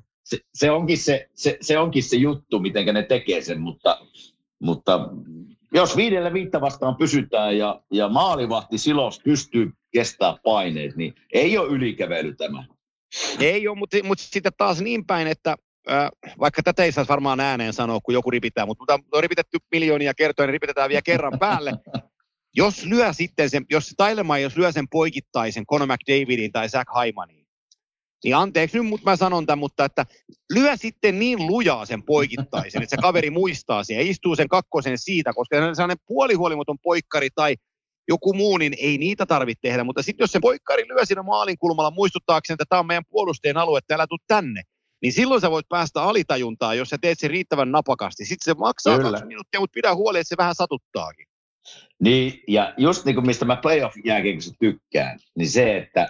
se onkin se juttu, miten ne tekee sen, mutta jos 5 vastaan pysytään ja maalivahti Silos pystyy kestämään paineet, niin ei ole ylikävely tämä. Ei ole, mutta sitten taas niin päin, että vaikka tätä ei saisi varmaan ääneen sanoa, kun joku ripitää, mutta on ripitetty miljoonia kertoja, niin ripitetään vielä kerran päälle. Jos Tyler Myers lyö sen poikittaisen Connor McDavidin tai Zach Hymaniin, niin anteeksi nyt, mutta mä sanon tämän, mutta että lyö sitten niin lujaa sen poikittaisen, että se kaveri muistaa sen ja istuu sen kakkosen siitä, koska sellainen puolihuolimaton poikkari tai joku muu, niin ei niitä tarvitse tehdä, mutta sitten jos se poikkari lyö siinä maalin kulmalla muistuttaakseen, että tämä on meidän puolustajien alue, että älä tuu tänne, niin silloin sä voit päästä alitajuntaan, jos sä teet sen riittävän napakasti. Sitten se maksaa 2 minuuttia, mutta pidä huoli, että se vähän satuttaakin. Niin, ja just niin kuin mistä mä playoff-jääkiekossa tykkään, niin se, että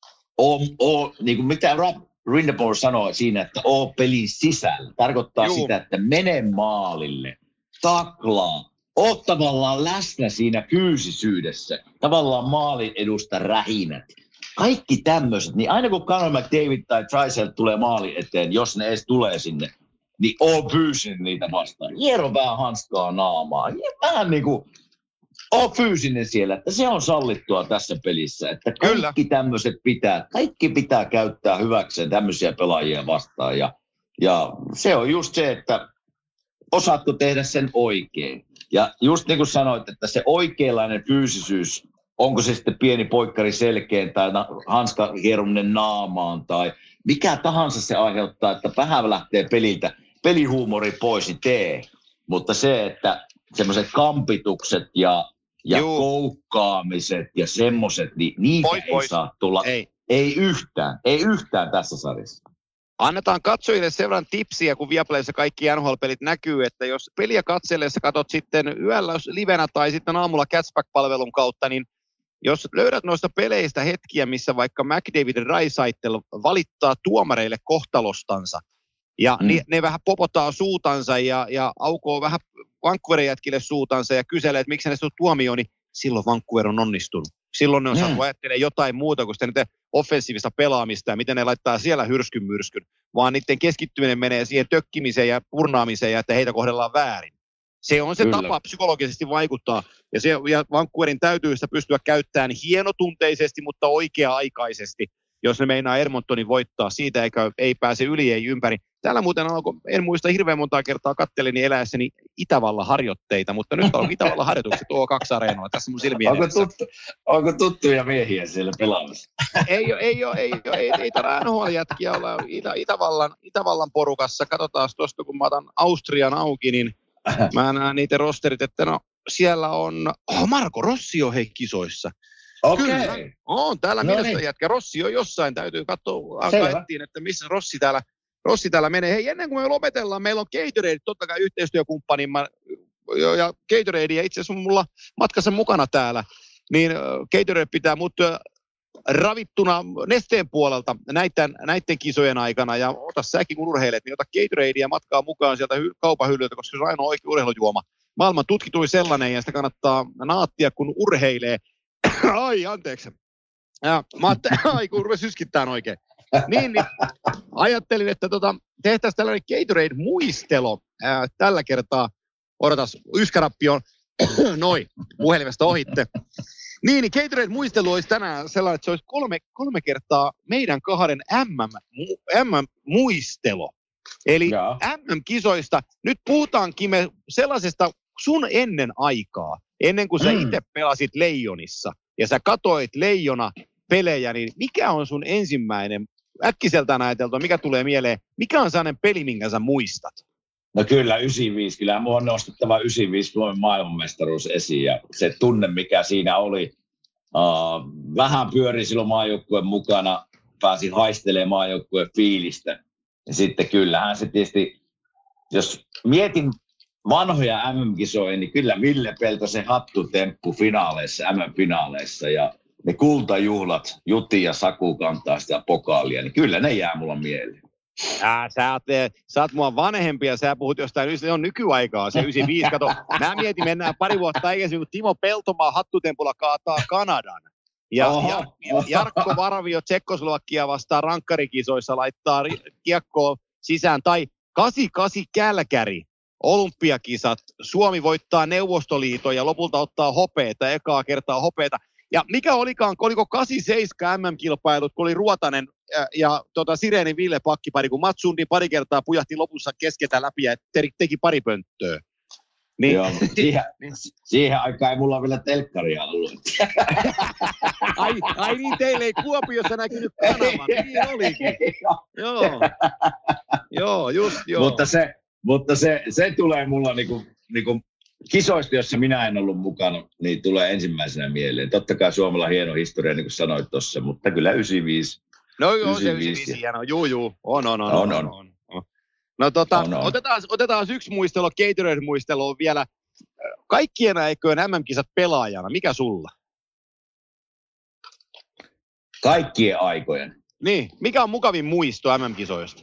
niin kuin mitä Rob Rindeport sanoo siinä, että oo pelin sisällä, tarkoittaa sitä, että mene maalille, taklaa, oot tavallaan läsnä siinä fyysisyydessä, tavallaan maalin edusta rähinät. Kaikki tämmöiset, niin aina kun Connor McDavid tai Draisaitl tulee maalin eteen, jos ne edes tulee sinne, niin oon fyysinen niitä vastaan. Hiero vähän hanskaa naamaa. Vähän niin kuin oon fyysinen siellä, että se on sallittua tässä pelissä. Että kaikki pitää käyttää hyväkseen tämmöisiä pelaajia vastaan. Ja se on just se, että osaatko tehdä sen oikein. Ja just niin kuin sanoit, että se oikeanlainen fyysisyys, onko se sitten pieni poikkari selkeen tai hanska hieruminen naamaan tai mikä tahansa se aiheuttaa, että vähän lähtee peliltä, pelihuumori pois, niin tee. Mutta se, että semmoiset kampitukset ja koukkaamiset ja semmoiset, niin niitä ei saa tulla. Ei yhtään tässä sarjassa. Annetaan katsojille sen verran tipsiä, kun Viaplayssa kaikki NHL-pelit näkyy, että jos peliä katsellessa katsot sitten yöllä livenä tai sitten aamulla Catchback-palvelun kautta, niin jos löydät noista peleistä hetkiä, missä vaikka McDavid ja Draisaitl valittaa tuomareille kohtalostansa, ja ne vähän popottaa suutansa ja aukoo vähän Vancouverin jätkille suutansa ja kyselee, että miksi ne on tuomioon, niin silloin Vancouver on onnistunut. Silloin ne on saanut ajattelemaan jotain muuta kuin sitä offensiivista pelaamista ja miten ne laittaa siellä hyrskyn, vaan niiden keskittyminen menee siihen tökkimiseen ja purnaamiseen ja että heitä kohdellaan väärin. Se on se tapa psykologisesti vaikuttaa ja Vancouverin täytyy sitä pystyä käyttämään hienotunteisesti, mutta oikea-aikaisesti, jos ne meinaa Edmontonin voittaa. Siitä ei pääse yli, ei ympäri. Täällä muuten en muista hirveän montaa kertaa kattelin eläessäni Itävallan harjoitteita, mutta nyt on Itävallan harjoitukset O2-areenoilla. Tässä mun silmien onko tuttuja miehiä siellä pelaamassa? Ei täällä NHL-jätkiä olla Itävallan porukassa. Katsotaan tuosta, kun mä otan Austrian auki, niin mä näen niitä rosterit, että siellä on Marco Rossi on kisoissa. Okei. On täällä minusta jätkä. Rossi on jossain. Täytyy katsoa, alkaa etsiä, että missä Rossi täällä menee. Hei, ennen kuin me lopetellaan, meillä on Gatorade, totta kai yhteistyökumppani, ja Gatorade, ja itse asiassa on mulla matkassa mukana täällä, niin Gatorade pitää mut ravittuna Nesteen puolelta näiden kisojen aikana, ja ota säkin kun urheilet, niin ota Gatoradea matkaa mukaan sieltä kaupan hyllyltä, koska se on ainoa oikea urheilujuoma. Maailman tutkituin sellainen, ja sitä kannattaa naattia, kun urheilee. Ai, anteeksi. Kun rupesi syskittämään oikein. Niin, ajattelin, että tehtäisiin tällainen Gatorade-muistelo tällä kertaa. Odotas, yskärappi on puhelimesta ohitte. Niin, Gatorade-muistelu olisi tänään sellainen, että se olisi kolme kertaa meidän kahden MM-muistelo. Eli MM-kisoista, nyt puhutaankin me sellaisesta sun ennen aikaa, ennen kuin sä itse pelasit Leijonissa ja sä katoit Leijona-pelejä, niin mikä on sun ensimmäinen, äkkiseltään ajateltua, mikä tulee mieleen, mikä on sellainen peli, minkä sä muistat? No kyllä, 95. Kyllä minua on nostettava 95 Suomen maailmanmestaruus esiin ja se tunne, mikä siinä oli. Vähän pyöri silloin maajoukkueen mukana, pääsin haistelemaan maajoukkueen fiilistä. Ja sitten kyllähän se tietysti, jos mietin vanhoja MM-kisoja, niin kyllä Ville Peltosen hattutemppu finaaleissa, MM-finaaleissa ja ne kultajuhlat, Juti ja Saku kantaa sitä pokaalia, niin kyllä ne jää mulla mieleen. Sä oot mua vanhempi ja sä puhut jostain, se on nykyaikaa, se 95, kato. Mä mietin, mennään pari vuotta aikaisemmin, kun Timo Peltomaa hattutempulla kaataa Kanadan. Ja Jarkko Varavio Tsekkoslovakia vastaan rankkarikisoissa laittaa kiekkoa sisään. Tai 88 Kälkäri, olympiakisat, Suomi voittaa Neuvostoliiton ja lopulta ottaa hopeeta, ekaa kertaa hopeeta. Ja mikä oliko 87 MM-kilpailut, kun oli Ruotanen ja Sirenin Ville pakkipari, kun Mats Sundin pari kertaa pujahti lopussa keskeltä läpi ja teki pari pönttöä. Niin. Joo, siihen aikaan ei mulla vielä telkkaria ollut. ai niin, teille ei Kuopiossa näkynyt kanavan, niin olikin. Joo, just joo. Mutta se tulee mulla niinku kisoista, jossa minä en ollut mukana, niin tulee ensimmäisenä mieleen. Totta kai Suomella hieno historia, niin kuin sanoit tuossa, mutta kyllä 95. No joo, 95 hieno. Juu. On. No otetaan yksi muistelu, Gatorade-muistelu vielä. Kaikkien aikojen MM-kisat pelaajana, mikä sulla? Kaikkien aikojen? Niin, mikä on mukavin muisto MM-kisoista?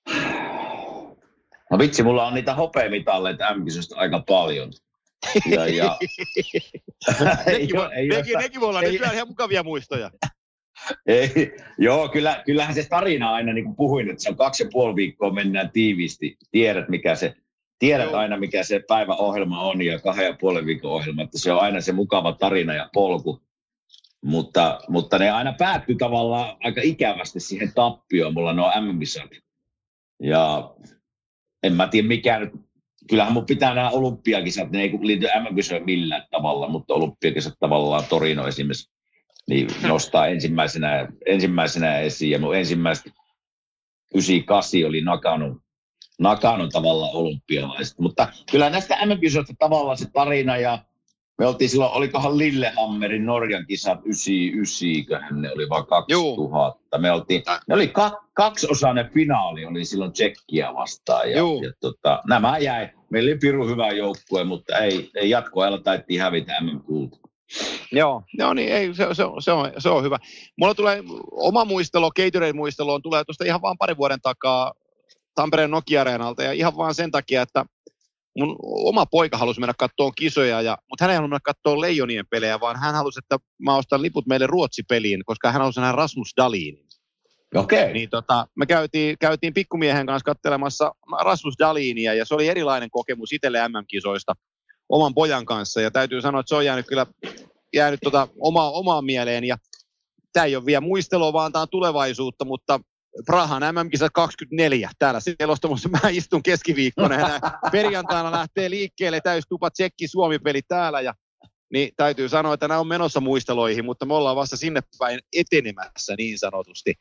No vitsi, mulla on niitä hopeamitalleita MM-kisoista aika paljon. Nekin voi olla nykyään ihan mukavia muistoja. Joo, kyllähän se tarina aina, niin kuin puhuin, että se on 2,5 viikkoa mennään tiiviisti. Tiedät aina, mikä se päiväohjelma on ja 2,5 viikon ohjelma, että se on aina se mukava tarina ja polku. Mutta ne aina päättyy tavallaan aika ikävästi siihen tappioon. Mulla nuo MM-kisat. Ja en mä tiedä mikä nyt. Kyllähän mun pitää nämä olympiakisat, ne ei liity MM-kisoihin millään tavalla, mutta olympiakisat tavallaan Torino esimerkiksi niin nostaa ensimmäisenä esiin. Ja mun ensimmäistä 98 oli Nakanon tavallaan olympialaiset. Mutta kyllä näistä MM-kisoista tavallaan se tarina ja me oltiin silloin, olikohan Lillehammerin Norjan kisat 99, köhän ne oli vaan 2000. Me oli kaksiosainen finaali, oli silloin Tsekkiä vastaan. Ja nämä jäi. Meillä oli pirun hyvä joukkue, mutta ei jatkoajalla taittiin hävitä MM-kulta. Joo, niin ei, se on hyvä. Mulla tulee oma muistelu, Gatorade-muistelu tulee tuosta ihan vaan parin vuoden takaa Tampereen Nokia-areenalta ja ihan vaan sen takia, että mun oma poika halusi mennä katsomaan kisoja, mutta hän ei halunnut mennä katsomaan Leijonien pelejä, vaan hän halusi, että mä ostan liput meille Ruotsi-peliin, koska hän halusi nähdä Rasmus Dahlinin. Okei. Niin me käytiin pikkumiehen kanssa katselemassa Rasmus Dahlinia ja se oli erilainen kokemus itselle MM-kisoista oman pojan kanssa ja täytyy sanoa, että se on jäänyt omaan mieleen ja tämä ei ole vielä muistelua, vaan tämä on tulevaisuutta, mutta Prahan MM-kisat 24 täällä selostamossa. Mä istun keskiviikkona ja perjantaina lähtee liikkeelle täystupa Tsekki-Suomi-peli täällä. Niin täytyy sanoa, että nämä on menossa muisteloihin, mutta me ollaan vasta sinne päin etenemässä niin sanotusti.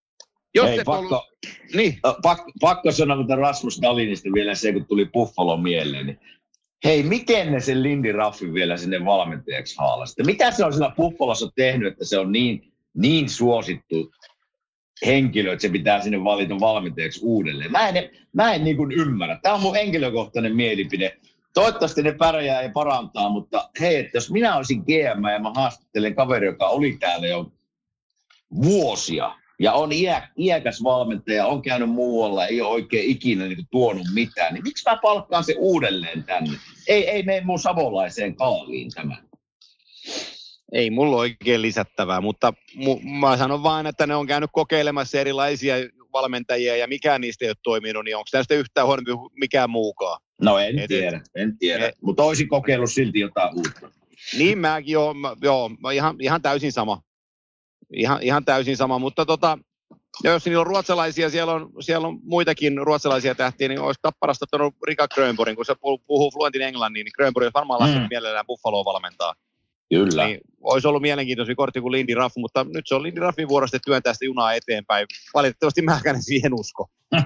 Pakko sanoa, mutta Rasmus Dahlinista vielä se, kun tuli Buffalo mieleen. Niin hei, miten ne sen Lindy Ruffin vielä sinne valmentajaksi haalasi? Mitä se on siellä Buffalossa tehnyt, että se on niin suosittu henkilö, että se pitää sinne valita valmentajaksi uudelleen. Mä en niin kuin ymmärrä. Tämä on mun henkilökohtainen mielipide. Toivottavasti ne pärjää ja parantaa, mutta hei, että jos minä olisin GM ja mä haastattelen kaveri, joka oli täällä jo vuosia ja on iäkäs valmentaja, on käynyt muualla, ei ole oikein ikinä niin kuin tuonut mitään, niin miksi mä palkkaan se uudelleen tänne? Ei mene mun savolaiseen kaaliin tämä. Ei mulla oikein lisättävää, mutta mä sanon vain, että ne on käynyt kokeilemassa erilaisia valmentajia ja mikään niistä ei ole toiminut, niin onko tästä yhtään huonompi mikään muukaan? No en tiedä, mutta olisin kokeillut silti jotain uutta. Niin mäkin ihan täysin sama. Ihan täysin sama, mutta jos niillä on ruotsalaisia, siellä on muitakin ruotsalaisia tähtiä, niin olisi Tapparasta ottanut Rika Grönborgin, kun se puhuu fluentin englannin, niin Grönborg olisi varmaan lähtenyt mielellään Buffaloa valmentaa. Kyllä. Niin olisi ollut mielenkiintoisia kortti kuin Lindy Ruff, mutta nyt se on Lindy Ruffin vuorosta työntää sitä junaa eteenpäin. Valitettavasti mäkään siihen usko.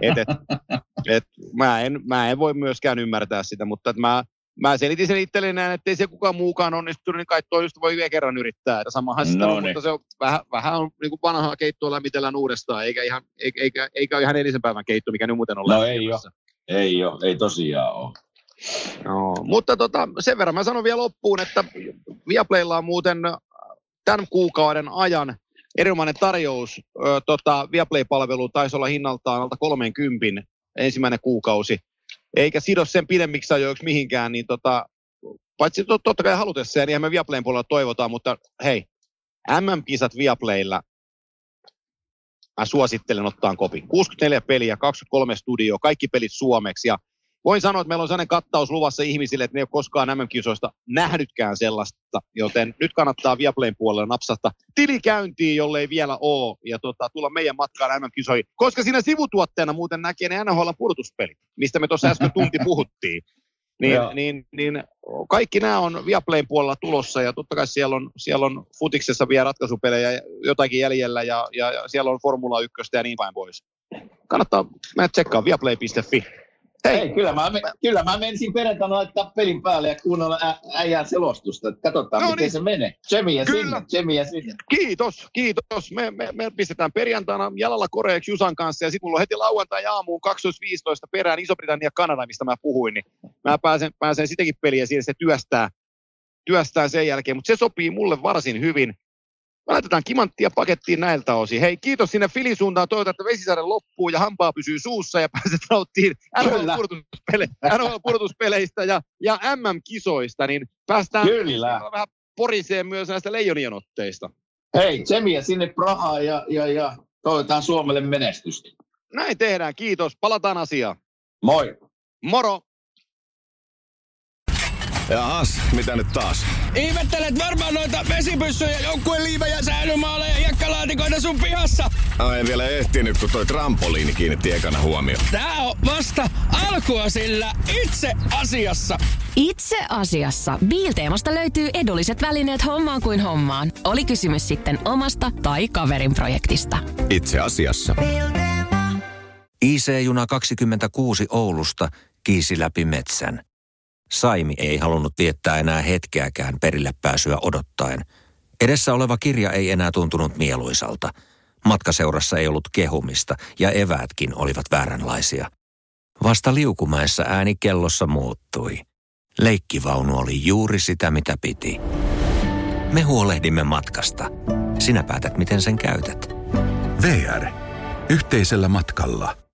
Mä en voi myöskään ymmärtää sitä, mutta mä selitin sen itselleen näin, että ei se kukaan muukaan onnistunut, niin kai toi just voi vielä kerran yrittää. Että samahan sitä on, mutta se on vähän on niin kuin vanhaa keittoa lämmitellään uudestaan, eikä ihan edellisen päivän keitto, mikä nyt muuten on lämmittämässä. Ei tosiaan ole. No, mutta sen verran mä sanon vielä loppuun, että Viaplaylla on muuten tämän kuukauden ajan erinomainen tarjous. Viaplay-palvelu taisi olla hinnaltaan alta 30 ensimmäinen kuukausi, eikä sido sen pidemmiksi ajoiksi mihinkään, niin paitsi totta kai halutessa, ja niinhän me Viaplayn puolella toivotaan, mutta hei, MM-kisat Viaplaylla, mä suosittelen ottaa kopin. 64 peliä, 23 studioa, kaikki pelit suomeksi, ja voin sanoa, että meillä on sellainen kattaus luvassa ihmisille, että ne ei ole koskaan MM-kisoista nähnytkään sellaista, joten nyt kannattaa Viaplayn puolella napsata tilikäyntiin, jollei vielä ole, ja tulla meidän matkaan MM-kisoihin, koska siinä sivutuotteena muuten näkee ne NHL-pudotuspelit, mistä me tuossa äsken tunti puhuttiin. Niin kaikki nämä on Viaplayn puolella tulossa, ja totta kai siellä on futiksessa vielä ratkaisupelejä jotakin jäljellä, ja siellä on Formula 1 ja niin päin pois. Kannattaa mennä tsekkaa viaplay.fi. Hei, kyllä mä menisin perjantaina laittaa pelin päälle ja kuunnella äijän selostusta. Katsotaan, miten se menee. Tsemiä sinne. Kiitos. Me pistetään perjantaina jalalla koreeksi Jusan kanssa ja sitten mulla on heti lauantai-aamuun 12.15 perään Iso-Britannia ja Kanada, mistä mä puhuin. Niin mä pääsen sitäkin peliä siihen, se työstää sen jälkeen, mutta se sopii mulle varsin hyvin. Me laitetaan kimanttia pakettiin näiltä osin. Hei, kiitos sinne Filin suuntaan. Toivotaan, että vesisade loppuu ja hampaa pysyy suussa ja pääset nauttimaan NHL-pudotuspeleistä ja MM-kisoista. Niin päästään vähän poriseen myös näistä Leijonien otteista. Hei, tsemiä sinne Prahaan ja toivotaan Suomelle menestystä. Näin tehdään, kiitos. Palataan asiaan. Moi. Moro. Jaas, mitä nyt taas? Ihmettelet varmaan noita vesipyssyjä, joukkueen liivejä, säilymaaleja ja hiekkalaatikoita sun pihassa. En vielä ehtinyt, kun toi trampoliini kiinnitti ekana huomioon. Tää on vasta alkua sillä itse asiassa. Itse asiassa Biilteemasta löytyy edulliset välineet hommaan kuin hommaan. Oli kysymys sitten omasta tai kaverin projektista. Itse asiassa. IC-juna 26 Oulusta kiisi läpi metsän. Saimi ei halunnut viettää enää hetkeäkään perille pääsyä odottaen. Edessä oleva kirja ei enää tuntunut mieluisalta. Matkaseurassa ei ollut kehumista ja eväätkin olivat vääränlaisia. Vasta Liukumäessä ääni kellossa muuttui. Leikkivaunu oli juuri sitä, mitä piti. Me huolehdimme matkasta. Sinä päätät, miten sen käytät. VR. Yhteisellä matkalla.